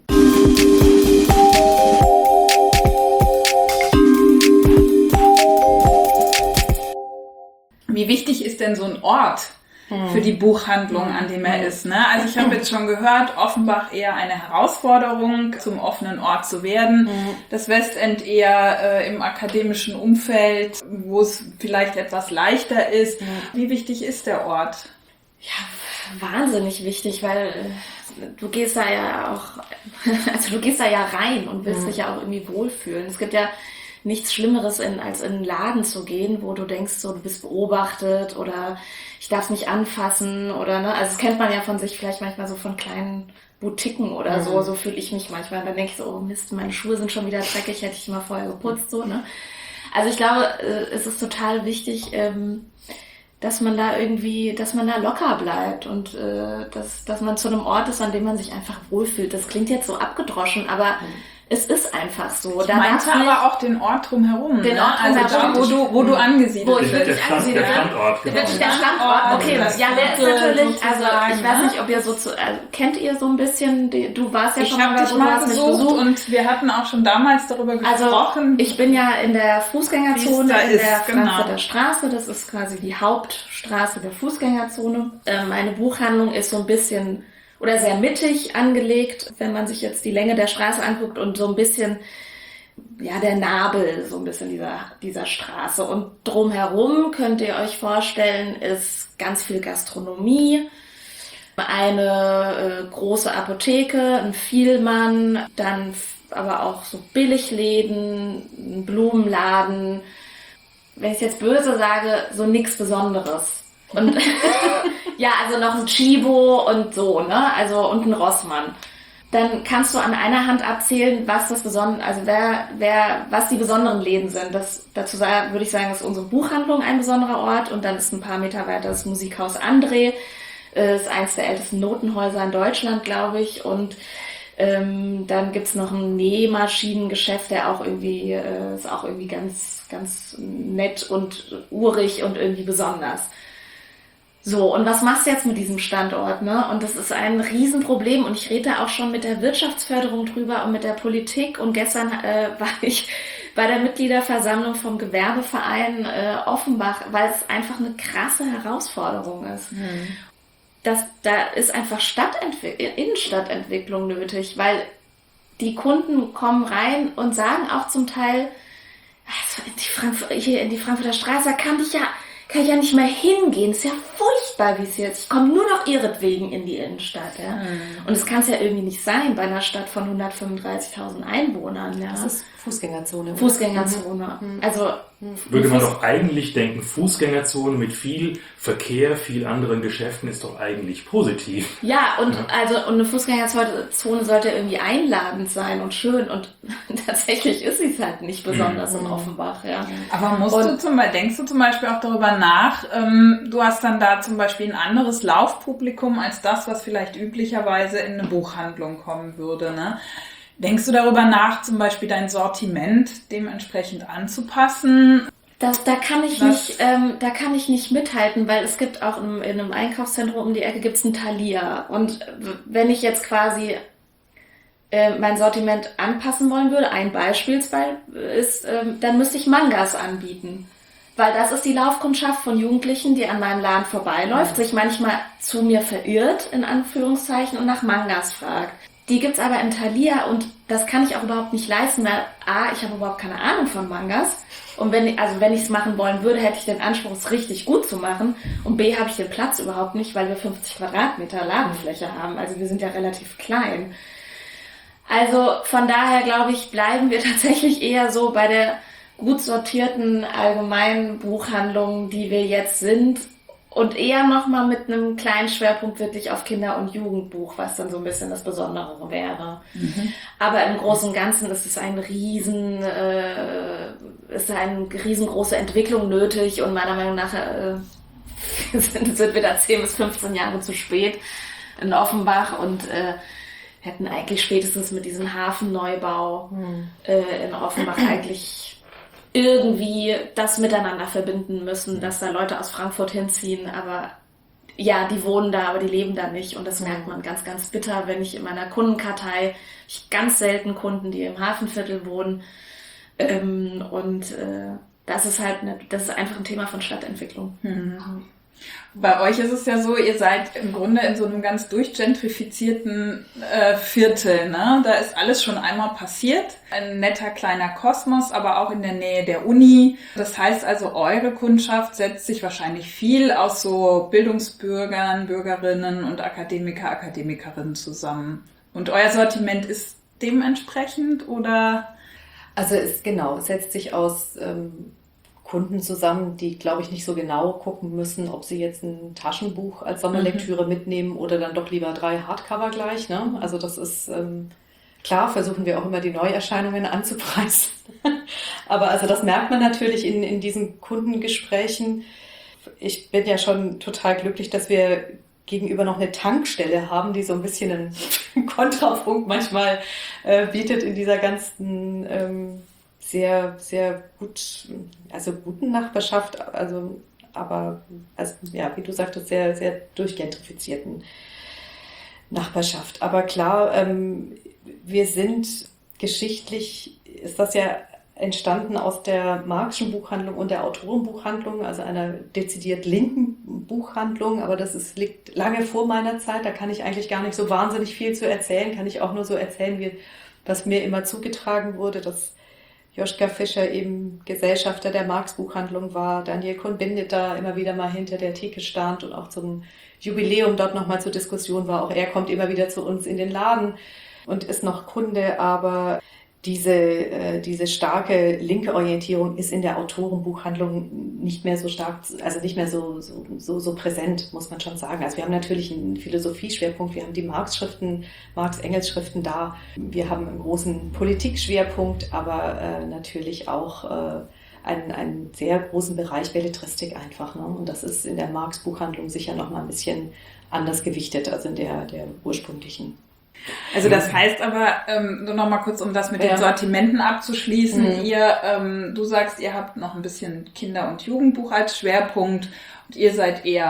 Wie wichtig ist denn so ein Ort für die Buchhandlung, an dem er ist, ne? Also ich habe jetzt schon gehört, Offenbach eher eine Herausforderung, zum offenen Ort zu werden. Das Westend eher im akademischen Umfeld, wo es vielleicht etwas leichter ist. Wie wichtig ist der Ort? Ja, wahnsinnig wichtig, weil du gehst da ja auch, also du gehst da ja rein und willst dich ja auch irgendwie wohlfühlen. Es gibt ja nichts Schlimmeres, als in einen Laden zu gehen, wo du denkst, so, du bist beobachtet oder ich darf es nicht anfassen oder, ne, also das kennt man ja von sich vielleicht manchmal so von kleinen Boutiquen oder so fühle ich mich manchmal. Und dann denke ich so, oh Mist, meine Schuhe sind schon wieder dreckig, hätte ich mal vorher geputzt, so, ne. Also ich glaube, es ist total wichtig, dass man da locker bleibt und dass man zu einem Ort ist, an dem man sich einfach wohlfühlt. Das klingt jetzt so abgedroschen, aber es ist einfach so. Ich meinte aber auch den Ort drumherum. Den Ort drumherum. Also wo du angesiedelt bist. Der Standort. Der Standort, okay. Ja, der ist natürlich, also ich weiß nicht, ob ihr kennt ihr so ein bisschen, du warst ja schon mal da, ich habe dich mal besucht und wir hatten auch schon damals darüber gesprochen. Also ich bin ja in der Fußgängerzone, in der Frankfurter Straße, das ist quasi die Hauptstraße der Fußgängerzone. Meine Buchhandlung ist so ein bisschen oder sehr mittig angelegt, wenn man sich jetzt die Länge der Straße anguckt und so ein bisschen, ja, der Nabel, so ein bisschen dieser Straße. Und drumherum könnt ihr euch vorstellen, ist ganz viel Gastronomie, eine große Apotheke, ein Vielmann, dann aber auch so Billigläden, ein Blumenladen. Wenn ich es jetzt böse sage, so nichts Besonderes. Und ja, also noch ein Chibo und so, ne? Also und ein Rossmann. Dann kannst du an einer Hand abzählen, was das Besondere, also was die besonderen Läden sind. Dazu würde ich sagen, ist unsere Buchhandlung ein besonderer Ort und dann ist ein paar Meter weiter das Musikhaus André. Ist eins der ältesten Notenhäuser in Deutschland, glaube ich. Und dann gibt's noch ein Nähmaschinengeschäft, der auch irgendwie ist auch irgendwie ganz, ganz nett und urig und irgendwie besonders. So, und was machst du jetzt mit diesem Standort, ne? Und das ist ein Riesenproblem und ich rede da auch schon mit der Wirtschaftsförderung drüber und mit der Politik und gestern war ich bei der Mitgliederversammlung vom Gewerbeverein Offenbach, weil es einfach eine krasse Herausforderung ist. Da ist einfach Innenstadtentwicklung nötig, weil die Kunden kommen rein und sagen auch zum Teil, hier in die Frankfurter Straße kann ich ja nicht mehr hingehen. Ist ja furchtbar, wie es jetzt. Ich komme nur noch ihretwegen in die Innenstadt. Ja? Und das kann es ja irgendwie nicht sein bei einer Stadt von 135.000 Einwohnern. Ja? Das ist Fußgängerzone. Fußgängerzone. Also würde man doch eigentlich denken, Fußgängerzone mit viel Verkehr, viel anderen Geschäften ist doch eigentlich positiv. Ja, und eine Fußgängerzone sollte irgendwie einladend sein und schön und tatsächlich ist sie es halt nicht besonders in Offenbach. Ja. Aber denkst du zum Beispiel auch darüber nach, du hast dann da zum Beispiel ein anderes Laufpublikum als das, was vielleicht üblicherweise in eine Buchhandlung kommen würde, ne? Denkst du darüber nach, zum Beispiel dein Sortiment dementsprechend anzupassen? Da kann ich nicht mithalten, weil es gibt auch in einem Einkaufszentrum um die Ecke gibt's ein Thalia. Und wenn ich jetzt quasi mein Sortiment anpassen wollen würde, ein Beispiel ist, dann müsste ich Mangas anbieten. Weil das ist die Laufkundschaft von Jugendlichen, die an meinem Laden vorbeiläuft, sich manchmal zu mir verirrt, in Anführungszeichen, und nach Mangas fragt. Die gibt's aber im Thalia und das kann ich auch überhaupt nicht leisten, weil A, ich habe überhaupt keine Ahnung von Mangas und wenn ich es machen wollen würde, hätte ich den Anspruch, es richtig gut zu machen und B, habe ich den Platz überhaupt nicht, weil wir 50 Quadratmeter Ladenfläche haben, also wir sind ja relativ klein. Also von daher glaube ich, bleiben wir tatsächlich eher so bei der gut sortierten allgemeinen Buchhandlung, die wir jetzt sind. Und eher nochmal mit einem kleinen Schwerpunkt wirklich auf Kinder- und Jugendbuch, was dann so ein bisschen das Besondere wäre. Aber im Großen und Ganzen ist es eine riesengroße Entwicklung nötig und meiner Meinung nach sind wir da 10 bis 15 Jahre zu spät in Offenbach und hätten eigentlich spätestens mit diesem Hafenneubau in Offenbach eigentlich irgendwie das miteinander verbinden müssen, dass da Leute aus Frankfurt hinziehen, aber ja, die wohnen da, aber die leben da nicht und das merkt man ganz, ganz bitter, wenn ich in meiner Kundenkartei, ich ganz selten Kunden, die im Hafenviertel wohnen das ist einfach ein Thema von Stadtentwicklung. Bei euch ist es ja so, ihr seid im Grunde in so einem ganz durchgentrifizierten Viertel, ne? Da ist alles schon einmal passiert. Ein netter kleiner Kosmos, aber auch in der Nähe der Uni. Das heißt also, eure Kundschaft setzt sich wahrscheinlich viel aus so Bildungsbürgern, Bürgerinnen und Akademiker, Akademikerinnen zusammen. Und euer Sortiment ist dementsprechend, oder? Also es setzt sich aus Kunden zusammen, die, glaube ich, nicht so genau gucken müssen, ob sie jetzt ein Taschenbuch als Sommerlektüre mitnehmen oder dann doch lieber 3 Hardcover gleich. Ne? Also das ist, klar, versuchen wir auch immer die Neuerscheinungen anzupreisen. Aber also das merkt man natürlich in diesen Kundengesprächen. Ich bin ja schon total glücklich, dass wir gegenüber noch eine Tankstelle haben, die so ein bisschen einen Kontrapunkt manchmal bietet in dieser ganzen sehr, sehr guten Nachbarschaft, wie du sagtest, sehr, sehr durchgentrifizierten Nachbarschaft. Aber klar, wir sind geschichtlich, ist das ja entstanden aus der Marxischen Buchhandlung und der Autorenbuchhandlung, also einer dezidiert linken Buchhandlung, aber liegt lange vor meiner Zeit, da kann ich eigentlich gar nicht so wahnsinnig viel zu erzählen, kann ich auch nur so erzählen, was mir immer zugetragen wurde, dass Joschka Fischer eben Gesellschafter der Marx-Buchhandlung war, Daniel Cohn-Bendit da immer wieder mal hinter der Theke stand und auch zum Jubiläum dort nochmal zur Diskussion war. Auch er kommt immer wieder zu uns in den Laden und ist noch Kunde, aber diese starke linke Orientierung ist in der Autorenbuchhandlung nicht mehr so stark, also nicht mehr so präsent, muss man schon sagen. Also wir haben natürlich einen Philosophieschwerpunkt, wir haben die Marx-Schriften, Marx-Engels-Schriften da, wir haben einen großen Politikschwerpunkt, aber natürlich auch einen sehr großen Bereich Belletristik einfach. Ne? Und das ist in der Marx-Buchhandlung sicher noch mal ein bisschen anders gewichtet als in der ursprünglichen. Also das heißt aber, nur noch mal kurz, um das mit den Sortimenten abzuschließen, du sagst, ihr habt noch ein bisschen Kinder- und Jugendbuch als Schwerpunkt und ihr seid eher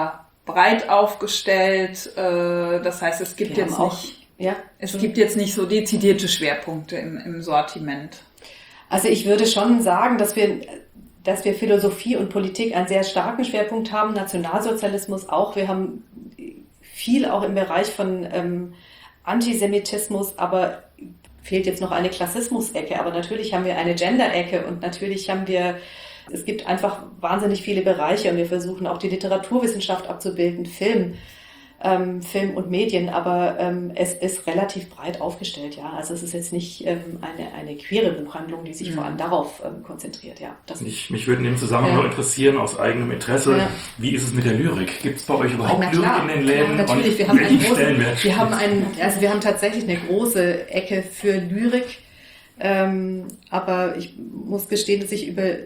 breit aufgestellt. Das heißt, es gibt jetzt nicht so dezidierte Schwerpunkte im Sortiment. Also ich würde schon sagen, dass wir Philosophie und Politik einen sehr starken Schwerpunkt haben, Nationalsozialismus auch. Wir haben viel auch im Bereich von Antisemitismus, aber fehlt jetzt noch eine Klassismus-Ecke. Aber natürlich haben wir eine Gender-Ecke und natürlich es gibt einfach wahnsinnig viele Bereiche und wir versuchen auch die Literaturwissenschaft abzubilden, Film und Medien, aber es ist relativ breit aufgestellt, ja. Also es ist jetzt nicht eine queere Buchhandlung, die sich vor allem darauf konzentriert, ja. Mich würde in dem Zusammenhang nur interessieren, aus eigenem Interesse, wie ist es mit der Lyrik? Gibt es bei euch überhaupt Lyrik in den Läden? Ja, natürlich, wir haben tatsächlich eine große Ecke für Lyrik, aber ich muss gestehen, dass ich über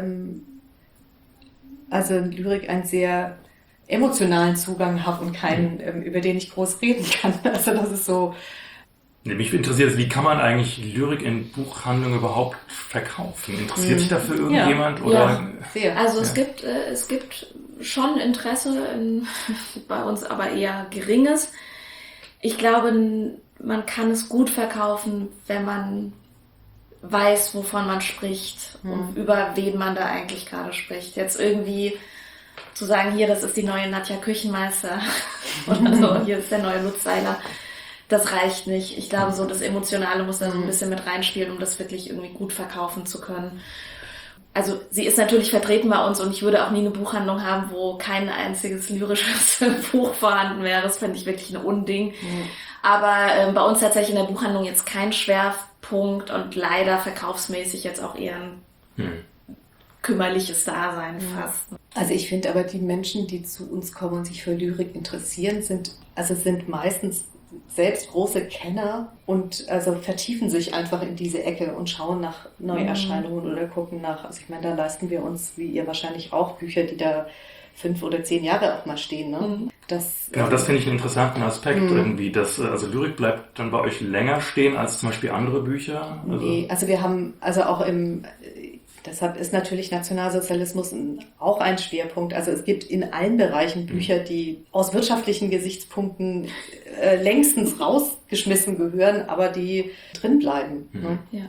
Lyrik einen sehr emotionalen Zugang habe und keinen, über den ich groß reden kann. Also das ist so. Mich interessiert, wie kann man eigentlich Lyrik in Buchhandlungen überhaupt verkaufen? Interessiert sich dafür irgendjemand? Oder? Ja. Also es gibt schon Interesse bei uns, aber eher geringes. Ich glaube, man kann es gut verkaufen, wenn man weiß, wovon man spricht und über wen man da eigentlich gerade spricht. Jetzt irgendwie zu sagen, hier, das ist die neue Nadja Küchenmeister oder so, hier ist der neue Lutz Seiler, das reicht nicht. Ich glaube, so das Emotionale muss da so ein bisschen mit reinspielen, um das wirklich irgendwie gut verkaufen zu können. Also sie ist natürlich vertreten bei uns und ich würde auch nie eine Buchhandlung haben, wo kein einziges lyrisches Buch vorhanden wäre. Das fände ich wirklich ein Unding. Aber bei uns tatsächlich in der Buchhandlung jetzt kein Schwerpunkt und leider verkaufsmäßig jetzt auch eher ein kümmerliches Dasein fast. Also ich finde aber, die Menschen, die zu uns kommen und sich für Lyrik interessieren, sind meistens selbst große Kenner und also vertiefen sich einfach in diese Ecke und schauen nach Neuerscheinungen oder gucken nach, also ich meine, da leisten wir uns, wie ihr wahrscheinlich auch, Bücher, die da 5 oder 10 Jahre auch mal stehen. Ne? Das finde ich einen interessanten Aspekt irgendwie, dass also Lyrik bleibt dann bei euch länger stehen als zum Beispiel andere Bücher? Nee, also wir haben, also auch deshalb ist natürlich Nationalsozialismus auch ein Schwerpunkt. Also es gibt in allen Bereichen Bücher, die aus wirtschaftlichen Gesichtspunkten längstens rausgeschmissen gehören, aber die drin bleiben. Ne? Ja.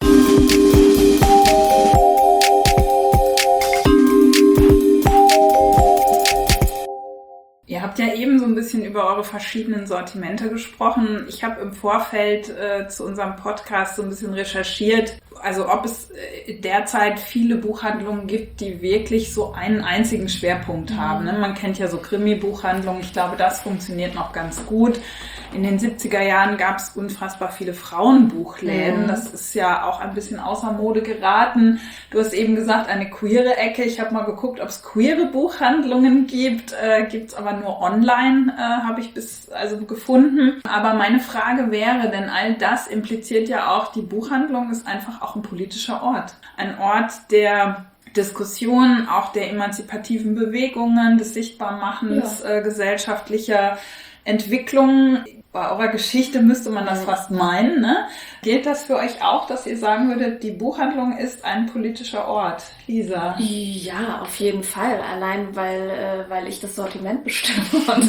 Ihr habt ja eben so ein bisschen über eure verschiedenen Sortimente gesprochen. Ich habe im Vorfeld zu unserem Podcast so ein bisschen recherchiert, also ob es derzeit viele Buchhandlungen gibt, die wirklich so einen einzigen Schwerpunkt haben. Ne? Man kennt ja so Krimi-Buchhandlungen. Ich glaube, das funktioniert noch ganz gut. In den 70er Jahren gab es unfassbar viele Frauenbuchläden. Das ist ja auch ein bisschen außer Mode geraten. Du hast eben gesagt, eine queere Ecke. Ich habe mal geguckt, ob es queere Buchhandlungen gibt. Gibt es aber nur online, habe ich gefunden. Aber meine Frage wäre, denn all das impliziert ja auch, die Buchhandlung ist einfach auch ein politischer Ort. Ein Ort der Diskussion, auch der emanzipativen Bewegungen, des Sichtbarmachens gesellschaftlicher Entwicklungen. Bei eurer Geschichte müsste man das fast meinen, ne? Gilt das für euch auch, dass ihr sagen würdet, die Buchhandlung ist ein politischer Ort? Lisa? Ja, auf jeden Fall. Allein, weil ich das Sortiment bestimme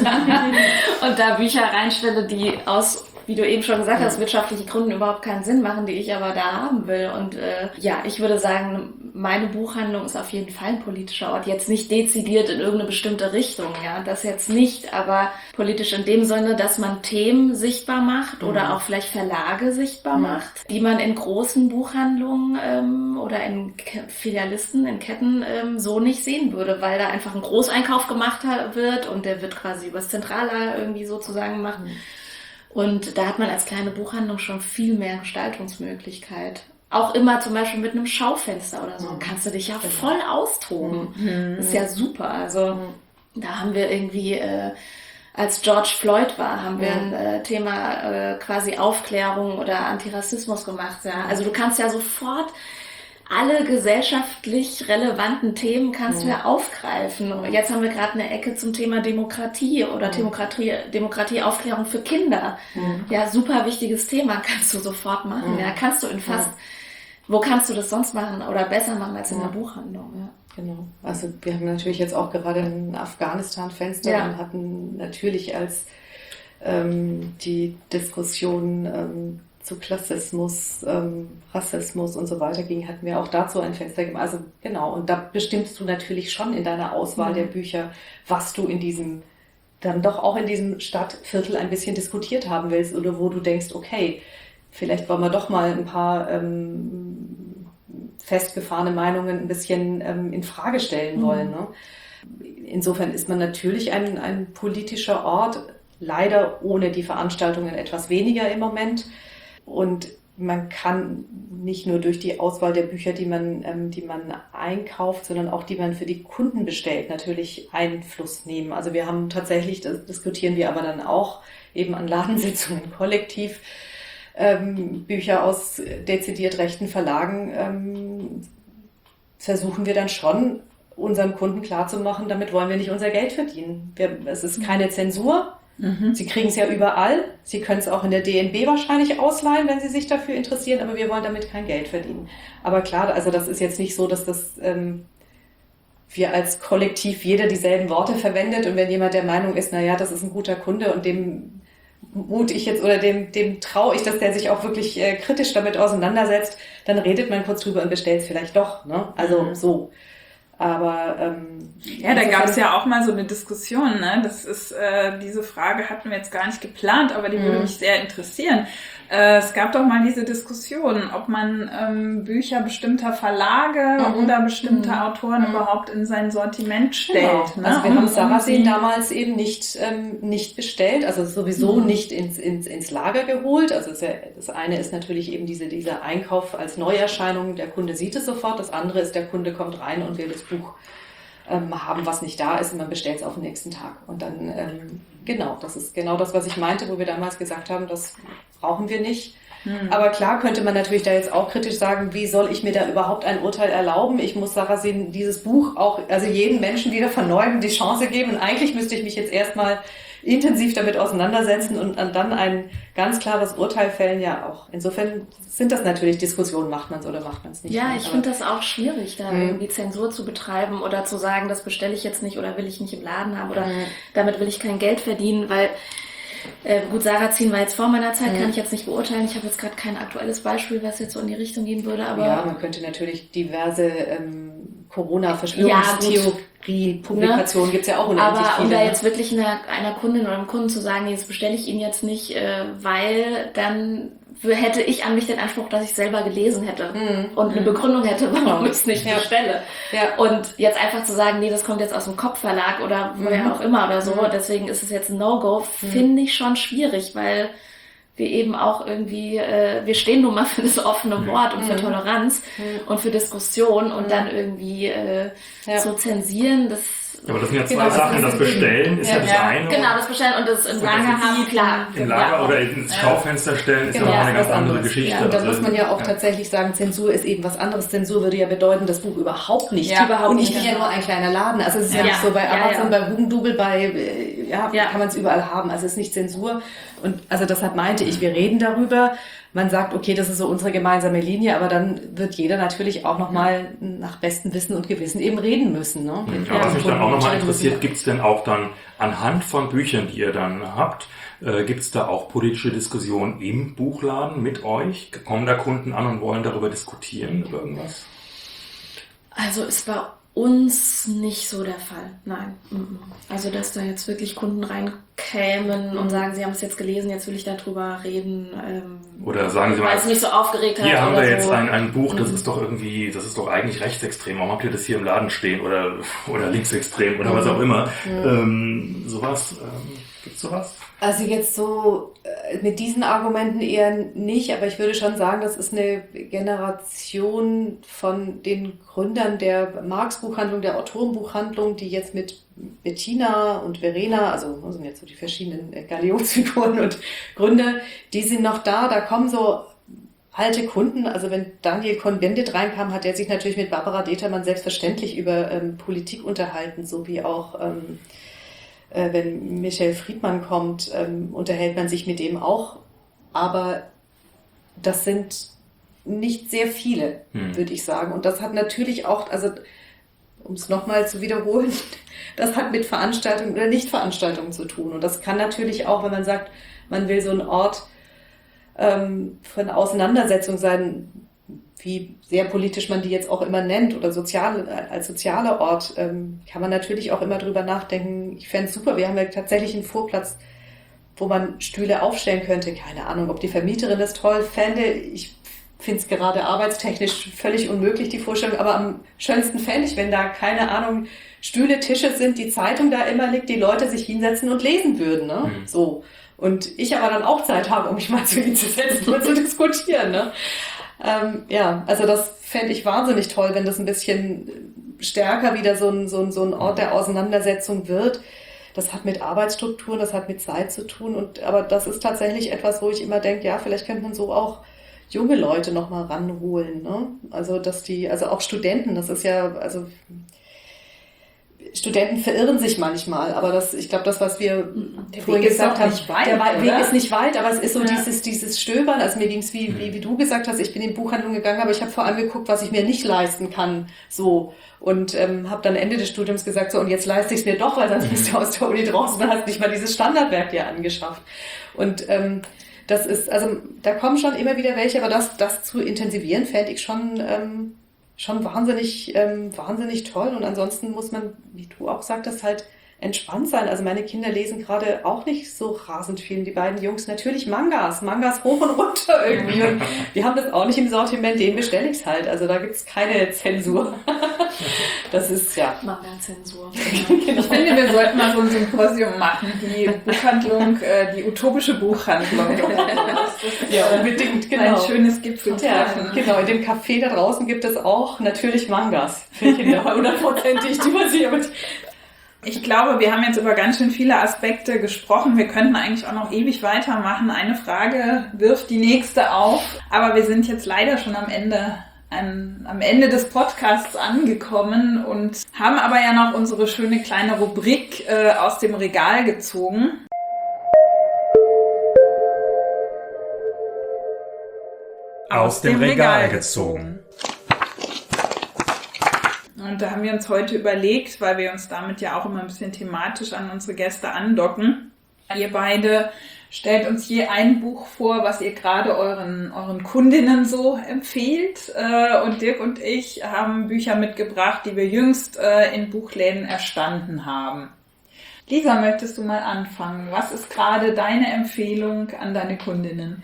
und da Bücher reinstelle, die aus, wie du eben schon gesagt hast, wirtschaftlichen Gründen überhaupt keinen Sinn machen, die ich aber da haben will. Und ich würde sagen, meine Buchhandlung ist auf jeden Fall ein politischer Ort. Jetzt nicht dezidiert in irgendeine bestimmte Richtung, ja, das jetzt nicht, aber politisch in dem Sinne, dass man Themen sichtbar macht oder auch vielleicht Verlage sichtbar macht, die man in großen Buchhandlungen oder in Filialisten, in Ketten so nicht sehen würde, weil da einfach ein Großeinkauf gemacht wird und der wird quasi übers Zentrallager irgendwie sozusagen gemacht. Und da hat man als kleine Buchhandlung schon viel mehr Gestaltungsmöglichkeit. Auch immer zum Beispiel mit einem Schaufenster oder so kannst du dich ja voll austoben. Das ist ja super. Also da haben wir irgendwie, als George Floyd war, haben wir ein Thema quasi Aufklärung oder Antirassismus gemacht. Ja. Also du kannst ja sofort alle gesellschaftlich relevanten Themen kannst du ja aufgreifen. Und jetzt haben wir gerade eine Ecke zum Thema Demokratie oder Demokratieaufklärung für Kinder. Ja, super wichtiges Thema, kannst du sofort machen. Ja, kannst du in fast wo kannst du das sonst machen oder besser machen als in der Buchhandlung? Ja. Genau. Also wir haben natürlich jetzt auch gerade ein Afghanistan-Fenster und hatten natürlich als die Diskussion zu Klassismus, Rassismus und so weiter ging, hatten wir auch dazu ein Fenster gegeben. Also genau, und da bestimmst du natürlich schon in deiner Auswahl der Bücher, was du in diesem, dann doch auch in diesem Stadtviertel ein bisschen diskutiert haben willst oder wo du denkst, okay, vielleicht wollen wir doch mal ein paar festgefahrene Meinungen ein bisschen in Frage stellen wollen. Ne? Insofern ist man natürlich ein politischer Ort, leider ohne die Veranstaltungen etwas weniger im Moment. Und man kann nicht nur durch die Auswahl der Bücher, die man einkauft, sondern auch die man für die Kunden bestellt, natürlich Einfluss nehmen. Also wir haben tatsächlich, das diskutieren wir aber dann auch eben an Ladensitzungen kollektiv, Bücher aus dezidiert rechten Verlagen versuchen wir dann schon unseren Kunden klarzumachen, damit wollen wir nicht unser Geld verdienen. Es ist keine Zensur. Sie kriegen es ja überall. Sie können es auch in der DNB wahrscheinlich ausleihen, wenn Sie sich dafür interessieren, aber wir wollen damit kein Geld verdienen. Aber klar, also das ist jetzt nicht so, dass wir als Kollektiv jeder dieselben Worte verwendet und wenn jemand der Meinung ist, naja, das ist ein guter Kunde und dem mut ich jetzt oder dem traue ich, dass der sich auch wirklich kritisch damit auseinandersetzt, dann redet man kurz drüber und bestellt es vielleicht doch. Ne? Also so. Aber ja, da gab es ja auch mal so eine Diskussion, ne? Das ist diese Frage hatten wir jetzt gar nicht geplant, aber die würde mich sehr interessieren. Es gab doch mal diese Diskussion, ob man Bücher bestimmter Verlage oder bestimmter Autoren überhaupt in sein Sortiment stellt. Genau. Ne? Also wir haben Sarrazin damals eben nicht bestellt, also sowieso nicht ins Lager geholt. Also das eine ist natürlich eben dieser Einkauf als Neuerscheinung, der Kunde sieht es sofort. Das andere ist, der Kunde kommt rein und will das Buch haben, was nicht da ist und man bestellt es auf den nächsten Tag. Und dann, genau, das ist genau das, was ich meinte, wo wir damals gesagt haben, das brauchen wir nicht. Aber klar könnte man natürlich da jetzt auch kritisch sagen, wie soll ich mir da überhaupt ein Urteil erlauben? Ich muss Sarrazin dieses Buch auch, also jedem Menschen wieder von neuem die Chance geben und eigentlich müsste ich mich jetzt erstmal intensiv damit auseinandersetzen und dann ein ganz klares Urteil fällen, ja auch. Insofern sind das natürlich Diskussionen, macht man es oder macht man es nicht. Ja, ich finde das auch schwierig, da irgendwie Zensur zu betreiben oder zu sagen, das bestelle ich jetzt nicht oder will ich nicht im Laden haben oder damit will ich kein Geld verdienen, weil gut, Sarrazin war jetzt vor meiner Zeit, kann ich jetzt nicht beurteilen. Ich habe jetzt gerade kein aktuelles Beispiel, was jetzt so in die Richtung gehen würde. Aber ja, man könnte natürlich diverse Corona-Verschwörungstheorie-Publikationen gibt es ja auch unendlich aber viele. um da jetzt wirklich einer Kundin oder einem Kunden zu sagen, jetzt bestelle ich ihn jetzt nicht, weil dann hätte ich an mich den Anspruch, dass ich selber gelesen hätte und eine Begründung hätte, warum ich es nicht bestelle. Ja. Und jetzt einfach zu sagen, nee, das kommt jetzt aus dem Kopfverlag oder woher auch immer oder so, deswegen ist es jetzt ein No-Go, finde ich schon schwierig, weil wir eben auch irgendwie, wir stehen nun mal für das offene Wort und für Toleranz und für Diskussion und dann irgendwie so zensieren, das aber das sind ja zwei Sachen. Das Bestellen ist ja das eine. Genau, das Bestellen und das im Lager haben, klar. Im Lager oder ins Schaufenster stellen ist ja noch eine ganz andere Geschichte. Ja, und da muss man ja auch tatsächlich sagen, Zensur ist eben was anderes. Zensur würde ja bedeuten, das Buch überhaupt nicht. Und ich bin ja nur ein kleiner Laden. Also es ist ja nicht so bei Amazon, bei Hugendubel, kann man es überall haben. Also es ist nicht Zensur. Und also deshalb meinte ich, wir reden darüber. Man sagt, okay, das ist so unsere gemeinsame Linie, aber dann wird jeder natürlich auch nochmal nach bestem Wissen und Gewissen eben reden müssen. Ne? Ja, was mich dann auch nochmal interessiert, gibt es denn auch dann anhand von Büchern, die ihr dann habt, gibt es da auch politische Diskussionen im Buchladen mit euch? Kommen da Kunden an und wollen darüber diskutieren, über irgendwas? Also ist bei uns nicht so der Fall, nein. Also dass da jetzt wirklich Kunden reinkämen und sagen, sie haben es jetzt gelesen, jetzt will ich darüber reden. Oder sagen sie mal, weil es mich so aufgeregt hat. Hier haben wir so. jetzt ein Buch, das ist doch eigentlich rechtsextrem. Warum habt ihr das hier im Laden stehen oder linksextrem oder was auch immer? Gibt's sowas? Also jetzt so mit diesen Argumenten eher nicht, aber ich würde schon sagen, das ist eine Generation von den Gründern der Marx-Buchhandlung, der Autorenbuchhandlung, die jetzt mit Bettina und Verena, also das sind jetzt so die verschiedenen Galionsfiguren und Gründer, die sind noch da kommen so alte Kunden, also wenn Daniel Cohn-Bendit reinkam, hat er sich natürlich mit Barbara Determann selbstverständlich über Politik unterhalten, so wie auch wenn Michael Friedmann kommt, unterhält man sich mit dem auch. Aber das sind nicht sehr viele, würde ich sagen. Und das hat natürlich auch, also um es nochmal zu wiederholen, das hat mit Veranstaltungen oder Nichtveranstaltungen zu tun. Und das kann natürlich auch, wenn man sagt, man will so ein Ort von Auseinandersetzung sein, wie sehr politisch man die jetzt auch immer nennt oder als sozialer Ort, kann man natürlich auch immer drüber nachdenken. Ich fände es super, wir haben ja tatsächlich einen Vorplatz, wo man Stühle aufstellen könnte. Keine Ahnung, ob die Vermieterin das toll fände. Ich finde es gerade arbeitstechnisch völlig unmöglich, die Vorstellung. Aber am schönsten fände ich, wenn da, keine Ahnung, Stühle, Tische sind, die Zeitung da immer liegt, die Leute sich hinsetzen und lesen würden. Ne? So. Und ich aber dann auch Zeit habe, um mich mal zu hinzusetzen und zu diskutieren. Ne? Also das fände ich wahnsinnig toll, wenn das ein bisschen stärker wieder so ein Ort der Auseinandersetzung wird. Das hat mit Arbeitsstrukturen, das hat mit Zeit zu tun. Aber das ist tatsächlich etwas, wo ich immer denke, ja, vielleicht könnte man so auch junge Leute nochmal ranholen. Ne? Also auch Studenten, das ist ja, also Studenten verirren sich manchmal, aber ich glaube, das, was wir vorhin gesagt haben, der Weg ist nicht weit, aber es ist so dieses Stöbern, also mir ging es, wie du gesagt hast, ich bin in Buchhandlungen gegangen, aber ich habe vor allem geguckt, was ich mir nicht leisten kann, so, und habe dann Ende des Studiums gesagt, so, und jetzt leiste ich es mir doch, weil sonst bist du aus der Uni draußen und hast nicht mal dieses Standardwerk dir angeschafft. Und das ist, also da kommen schon immer wieder welche, aber das zu intensivieren, fände ich schon wahnsinnig toll. Und ansonsten muss man, wie du auch sagtest, halt entspannt sein. Also meine Kinder lesen gerade auch nicht so rasend viel. Die beiden Jungs natürlich Mangas hoch und runter irgendwie. Und wir haben das auch nicht im Sortiment, den bestelle ich halt. Also da gibt es keine Zensur. Das ist, ja. Manga-Zensur. Genau. Ich finde, wir sollten mal so ein Symposium machen, die Buchhandlung, die utopische Buchhandlung. Ja, unbedingt, genau. Ein schönes Gipfeltreffen. Ja, genau, in dem Café da draußen gibt es auch natürlich Mangas für Kinder, 100%, die man sich aber... Ich glaube, wir haben jetzt über ganz schön viele Aspekte gesprochen. Wir könnten eigentlich auch noch ewig weitermachen. Eine Frage wirft die nächste auf. Aber wir sind jetzt leider schon am Ende des Podcasts angekommen und haben aber ja noch unsere schöne kleine Rubrik aus dem Regal gezogen. Aus dem Regal gezogen. Und da haben wir uns heute überlegt, weil wir uns damit ja auch immer ein bisschen thematisch an unsere Gäste andocken. Ihr beide stellt uns je ein Buch vor, was ihr gerade euren Kundinnen so empfehlt. Und Dirk und ich haben Bücher mitgebracht, die wir jüngst in Buchläden erstanden haben. Lisa, möchtest du mal anfangen? Was ist gerade deine Empfehlung an deine Kundinnen?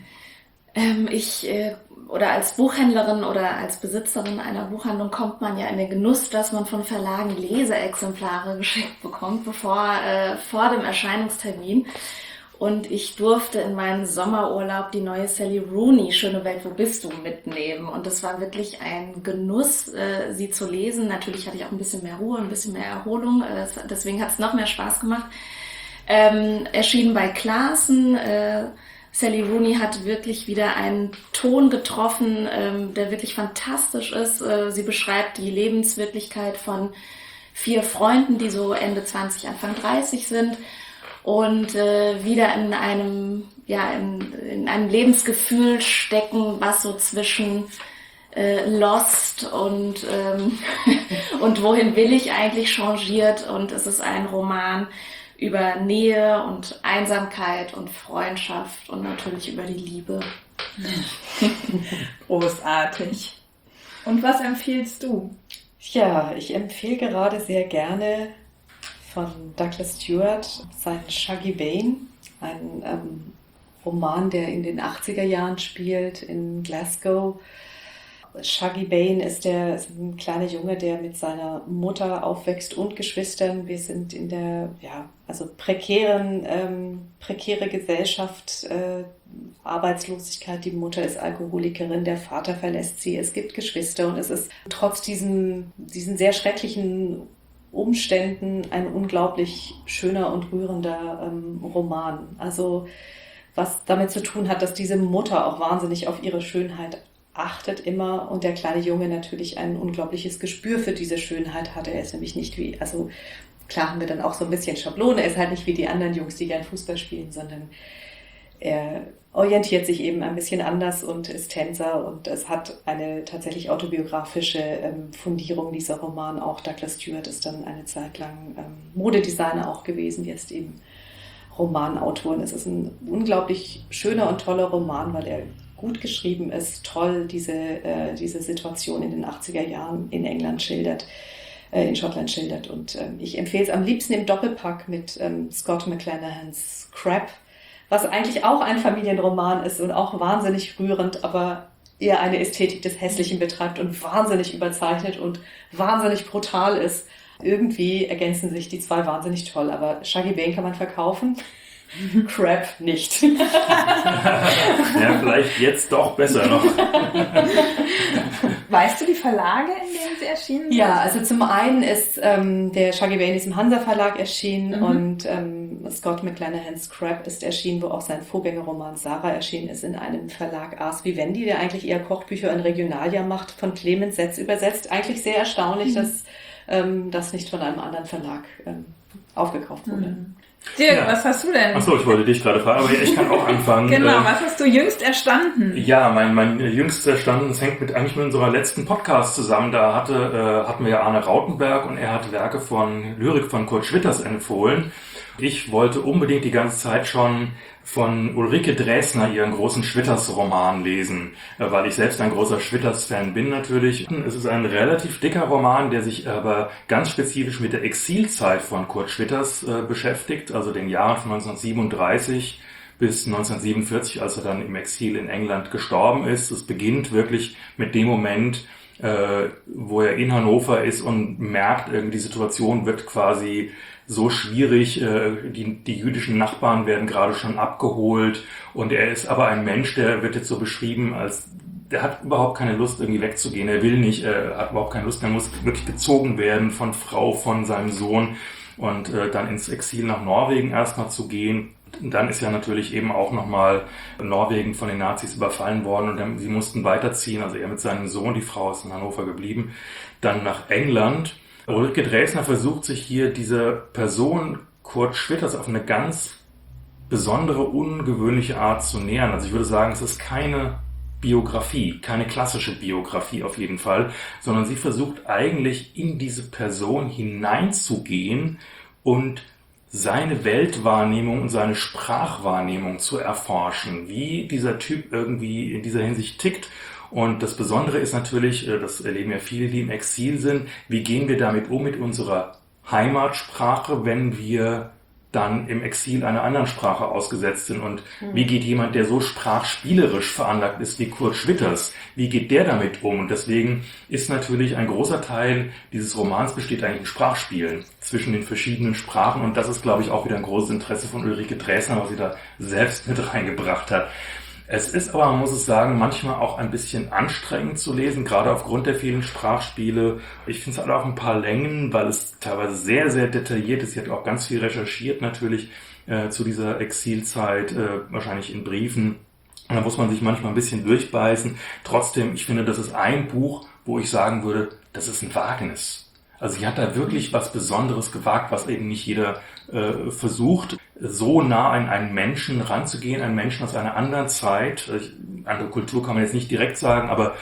Oder als Buchhändlerin oder als Besitzerin einer Buchhandlung kommt man ja in den Genuss, dass man von Verlagen Leseexemplare geschickt bekommt, vor dem Erscheinungstermin. Und ich durfte in meinem Sommerurlaub die neue Sally Rooney, Schöne Welt, wo bist du, mitnehmen. Und das war wirklich ein Genuss, sie zu lesen. Natürlich hatte ich auch ein bisschen mehr Ruhe, ein bisschen mehr Erholung. Deswegen hat es noch mehr Spaß gemacht. Erschienen bei Clasen. Sally Rooney hat wirklich wieder einen Ton getroffen, der wirklich fantastisch ist. Sie beschreibt die Lebenswirklichkeit von 4 Freunden, die so Ende 20, Anfang 30 sind und wieder in einem Lebensgefühl stecken, was so zwischen Lost und wohin will ich eigentlich changiert. Und es ist ein Roman über Nähe und Einsamkeit und Freundschaft und natürlich über die Liebe. Großartig. Und was empfiehlst du? Ja, ich empfehle gerade sehr gerne von Douglas Stewart seinen Shuggie Bain, ein Roman, der in den 80er Jahren spielt in Glasgow. Shuggie Bain ist ein kleiner Junge, der mit seiner Mutter aufwächst und Geschwistern. Wir sind in der prekäre Gesellschaft, Arbeitslosigkeit. Die Mutter ist Alkoholikerin, der Vater verlässt sie. Es gibt Geschwister und es ist trotz diesen sehr schrecklichen Umständen ein unglaublich schöner und rührender Roman. Also was damit zu tun hat, dass diese Mutter auch wahnsinnig auf ihre Schönheit achtet immer und der kleine Junge natürlich ein unglaubliches Gespür für diese Schönheit hat. Er ist nämlich nicht klar haben wir dann auch so ein bisschen Schablone, er ist halt nicht wie die anderen Jungs, die gern Fußball spielen, sondern er orientiert sich eben ein bisschen anders und ist Tänzer und es hat eine tatsächlich autobiografische Fundierung, dieser Roman. Auch Douglas Stewart ist dann eine Zeit lang Modedesigner auch gewesen, jetzt eben Romanautor. Und es ist ein unglaublich schöner und toller Roman, weil er gut geschrieben ist, toll diese Situation in den 80er Jahren in England schildert, in Schottland schildert. Und ich empfehle es am liebsten im Doppelpack mit Scott McClanahans Crab, was eigentlich auch ein Familienroman ist und auch wahnsinnig rührend, aber eher eine Ästhetik des Hässlichen betreibt und wahnsinnig überzeichnet und wahnsinnig brutal ist. Irgendwie ergänzen sich die zwei wahnsinnig toll, aber Shuggie Bain kann man verkaufen, Crab nicht. Ja, vielleicht jetzt doch besser noch. Weißt du die Verlage, in denen sie erschienen sind? Ja, also zum einen ist der Shuggie Bain ist im Hansa Verlag erschienen und Scott McClanahans Crab ist erschienen, wo auch sein Vorgängerroman Sarah erschienen ist, in einem Verlag Ars Vivendi, der eigentlich eher Kochbücher in Regionalia macht, von Clemens Setz übersetzt. Eigentlich sehr erstaunlich, dass das nicht von einem anderen Verlag aufgekauft wurde. Dirk, was hast du denn? Achso, ich wollte dich gerade fragen, aber ich kann auch anfangen. Genau, was hast du jüngst erstanden? Ja, mein jüngst erstanden, das hängt eigentlich mit unserer letzten Podcast zusammen. Da hatten wir ja Arne Rautenberg und er hat Lyrik von Kurt Schwitters empfohlen. Ich wollte unbedingt die ganze Zeit schon von Ulrike Dresner ihren großen Schwitters-Roman lesen, weil ich selbst ein großer Schwitters-Fan bin natürlich. Es ist ein relativ dicker Roman, der sich aber ganz spezifisch mit der Exilzeit von Kurt Schwitters beschäftigt, also den Jahren von 1937 bis 1947, als er dann im Exil in England gestorben ist. Es beginnt wirklich mit dem Moment, wo er in Hannover ist und merkt, irgendwie die Situation wird quasi so schwierig, die jüdischen Nachbarn werden gerade schon abgeholt und er ist aber ein Mensch, der wird jetzt so beschrieben, als der hat überhaupt keine Lust irgendwie wegzugehen, er will nicht, hat überhaupt keine Lust, er muss wirklich gezogen werden von Frau, von seinem Sohn und dann ins Exil nach Norwegen erstmal zu gehen. Und dann ist ja natürlich eben auch nochmal Norwegen von den Nazis überfallen worden und sie mussten weiterziehen, also er mit seinem Sohn, die Frau ist in Hannover geblieben, dann nach England. Ulrike Dresner versucht sich hier dieser Person Kurt Schwitters auf eine ganz besondere, ungewöhnliche Art zu nähern. Also ich würde sagen, es ist keine Biografie, keine klassische Biografie auf jeden Fall, sondern sie versucht eigentlich in diese Person hineinzugehen und seine Weltwahrnehmung und seine Sprachwahrnehmung zu erforschen, wie dieser Typ irgendwie in dieser Hinsicht tickt. Und das Besondere ist natürlich, das erleben ja viele, die im Exil sind, wie gehen wir damit um mit unserer Heimatsprache, wenn wir dann im Exil einer anderen Sprache ausgesetzt sind und wie geht jemand, der so sprachspielerisch veranlagt ist wie Kurt Schwitters, wie geht der damit um? Und deswegen ist natürlich ein großer Teil dieses Romans besteht eigentlich in Sprachspielen zwischen den verschiedenen Sprachen und das ist, glaube ich, auch wieder ein großes Interesse von Ulrike Dresner, was sie da selbst mit reingebracht hat. Es ist aber, man muss es sagen, manchmal auch ein bisschen anstrengend zu lesen, gerade aufgrund der vielen Sprachspiele. Ich finde es halt auch ein paar Längen, weil es teilweise sehr, sehr detailliert ist. Sie hat auch ganz viel recherchiert natürlich zu dieser Exilzeit, wahrscheinlich in Briefen. Und da muss man sich manchmal ein bisschen durchbeißen. Trotzdem, ich finde, das ist ein Buch, wo ich sagen würde, das ist ein Wagnis. Also sie hat da wirklich was Besonderes gewagt, was eben nicht jeder versucht, so nah an einen Menschen ranzugehen, einen Menschen aus einer anderen Zeit. Andere Kultur kann man jetzt nicht direkt sagen, aber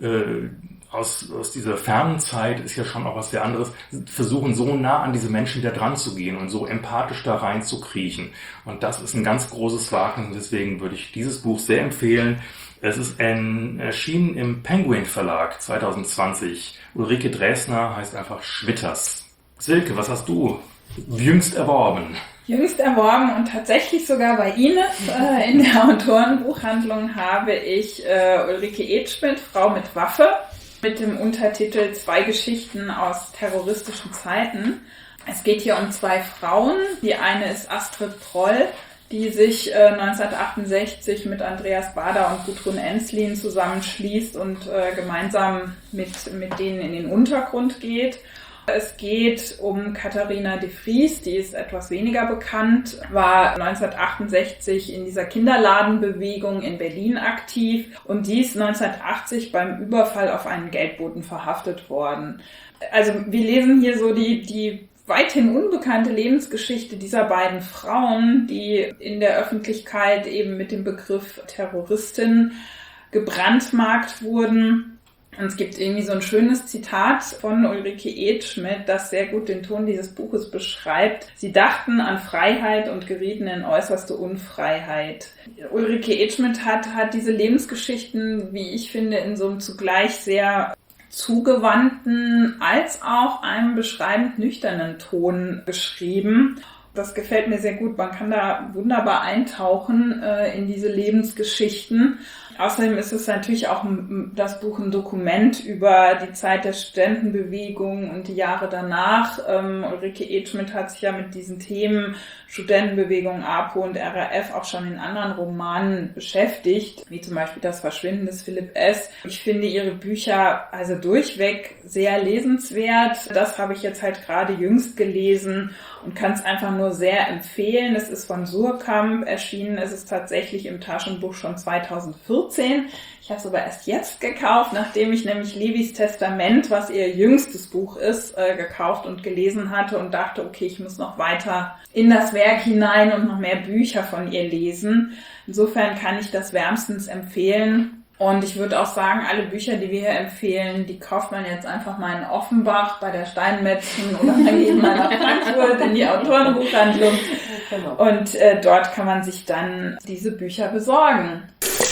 aus dieser fernen Zeit ist ja schon auch was sehr anderes. Versuchen so nah an diese Menschen da dran zu gehen und so empathisch da rein zu kriechen. Und das ist ein ganz großes Wagnis. Deswegen würde ich dieses Buch sehr empfehlen. Es ist erschienen im Penguin Verlag 2020. Ulrike Dresner heißt einfach Schwitters. Silke, was hast du jüngst erworben? Jüngst erworben und tatsächlich sogar bei Ines in der Autorenbuchhandlung habe ich Ulrike Edschmidt, Frau mit Waffe, mit dem Untertitel 2 Geschichten aus terroristischen Zeiten. Es geht hier um 2 Frauen. Die eine ist Astrid Proll, die sich 1968 mit Andreas Baader und Gudrun Ensslin zusammenschließt und gemeinsam mit denen in den Untergrund geht. Es geht um Katharina de Vries, die ist etwas weniger bekannt, war 1968 in dieser Kinderladenbewegung in Berlin aktiv und die ist 1980 beim Überfall auf einen Geldboten verhaftet worden. Also wir lesen hier so die weithin unbekannte Lebensgeschichte dieser beiden Frauen, die in der Öffentlichkeit eben mit dem Begriff Terroristin gebrandmarkt wurden. Und es gibt irgendwie so ein schönes Zitat von Ulrike Edschmidt, das sehr gut den Ton dieses Buches beschreibt. Sie dachten an Freiheit und gerieten in äußerste Unfreiheit. Ulrike Edschmidt hat diese Lebensgeschichten, wie ich finde, in so einem zugleich sehr zugewandten als auch einem beschreibend nüchternen Ton geschrieben. Das gefällt mir sehr gut. Man kann da wunderbar eintauchen in diese Lebensgeschichten. Außerdem ist es natürlich auch das Buch ein Dokument über die Zeit der Studentenbewegung und die Jahre danach. Ulrike Edschmidt hat sich ja mit diesen Themen Studentenbewegung, APO und RAF auch schon in anderen Romanen beschäftigt, wie zum Beispiel Das Verschwinden des Philipp S. Ich finde ihre Bücher also durchweg sehr lesenswert. Das habe ich jetzt halt gerade jüngst gelesen und kann es einfach nur sehr empfehlen. Es ist von Suhrkamp erschienen. Es ist tatsächlich im Taschenbuch schon 2014. Ich habe es aber erst jetzt gekauft, nachdem ich nämlich Levis Testament, was ihr jüngstes Buch ist, gekauft und gelesen hatte und dachte, okay, ich muss noch weiter in das Werk hinein und noch mehr Bücher von ihr lesen. Insofern kann ich das wärmstens empfehlen. Und ich würde auch sagen, alle Bücher, die wir hier empfehlen, die kauft man jetzt einfach mal in Offenbach bei der Steinmetzen oder dann geht man nach Frankfurt in die Autorenbuchhandlung. Und dort kann man sich dann diese Bücher besorgen.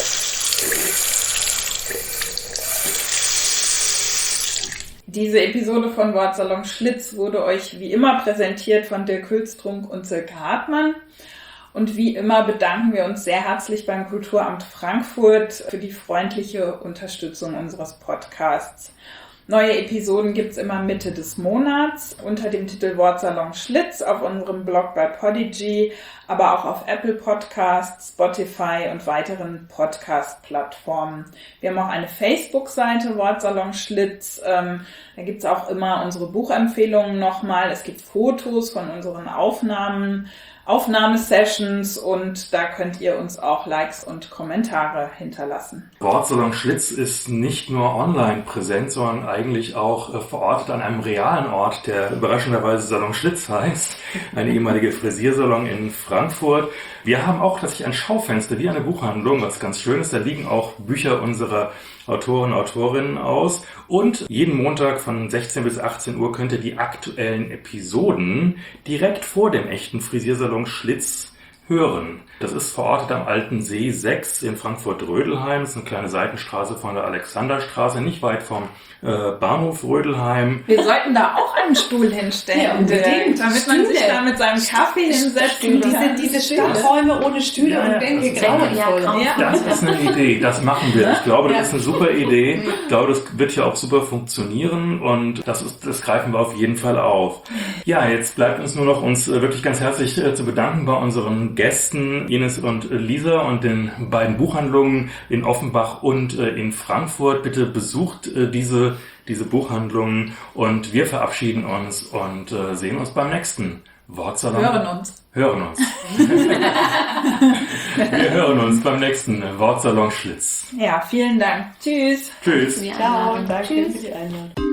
Diese Episode von Wortsalon Schlitz wurde euch wie immer präsentiert von Dirk Hülstrunk und Silke Hartmann. Und wie immer bedanken wir uns sehr herzlich beim Kulturamt Frankfurt für die freundliche Unterstützung unseres Podcasts. Neue Episoden gibt's immer Mitte des Monats unter dem Titel Wortsalon Schlitz auf unserem Blog bei Podigy, aber auch auf Apple Podcasts, Spotify und weiteren Podcast-Plattformen. Wir haben auch eine Facebook-Seite Wortsalon Schlitz. Da gibt's auch immer unsere Buchempfehlungen nochmal. Es gibt Fotos von unseren Aufnahmesessions und da könnt ihr uns auch Likes und Kommentare hinterlassen. Wortsalon Schlitz ist nicht nur online präsent, sondern eigentlich auch verortet an einem realen Ort, der überraschenderweise Salon Schlitz heißt, eine ehemalige Frisiersalon in Frankfurt. Wir haben auch tatsächlich ein Schaufenster wie eine Buchhandlung, was ganz schön ist. Da liegen auch Bücher unserer Autoren und Autorinnen aus. Und jeden Montag von 16 bis 18 Uhr könnt ihr die aktuellen Episoden direkt vor dem echten Frisiersalon Schlitz hören. Das ist verortet am Alten See 6 in Frankfurt-Rödelheim. Das ist eine kleine Seitenstraße von der Alexanderstraße, nicht weit vom Bahnhof Rödelheim. Wir sollten da auch einen Stuhl hinstellen, ja, unbedingt, damit man sich da mit seinem Kaffee hinsetzt. Diese Stadträume ohne Stühle und Bänke grauenvoll. Das ist eine Idee, das machen wir. Ich glaube, das ist eine super Idee. Ich glaube, das wird ja auch super funktionieren und das greifen wir auf jeden Fall auf. Ja, jetzt bleibt uns nur noch, uns wirklich ganz herzlich zu bedanken bei unseren Gästen Ines und Lisa und den beiden Buchhandlungen in Offenbach und in Frankfurt. Bitte besucht diese Buchhandlungen und wir verabschieden uns und sehen uns beim nächsten Wortsalon. Hören uns. Wir hören uns beim nächsten Wortsalon Schlitz. Ja, vielen Dank. Tschüss. Tschüss. Ciao, danke für die Einladung.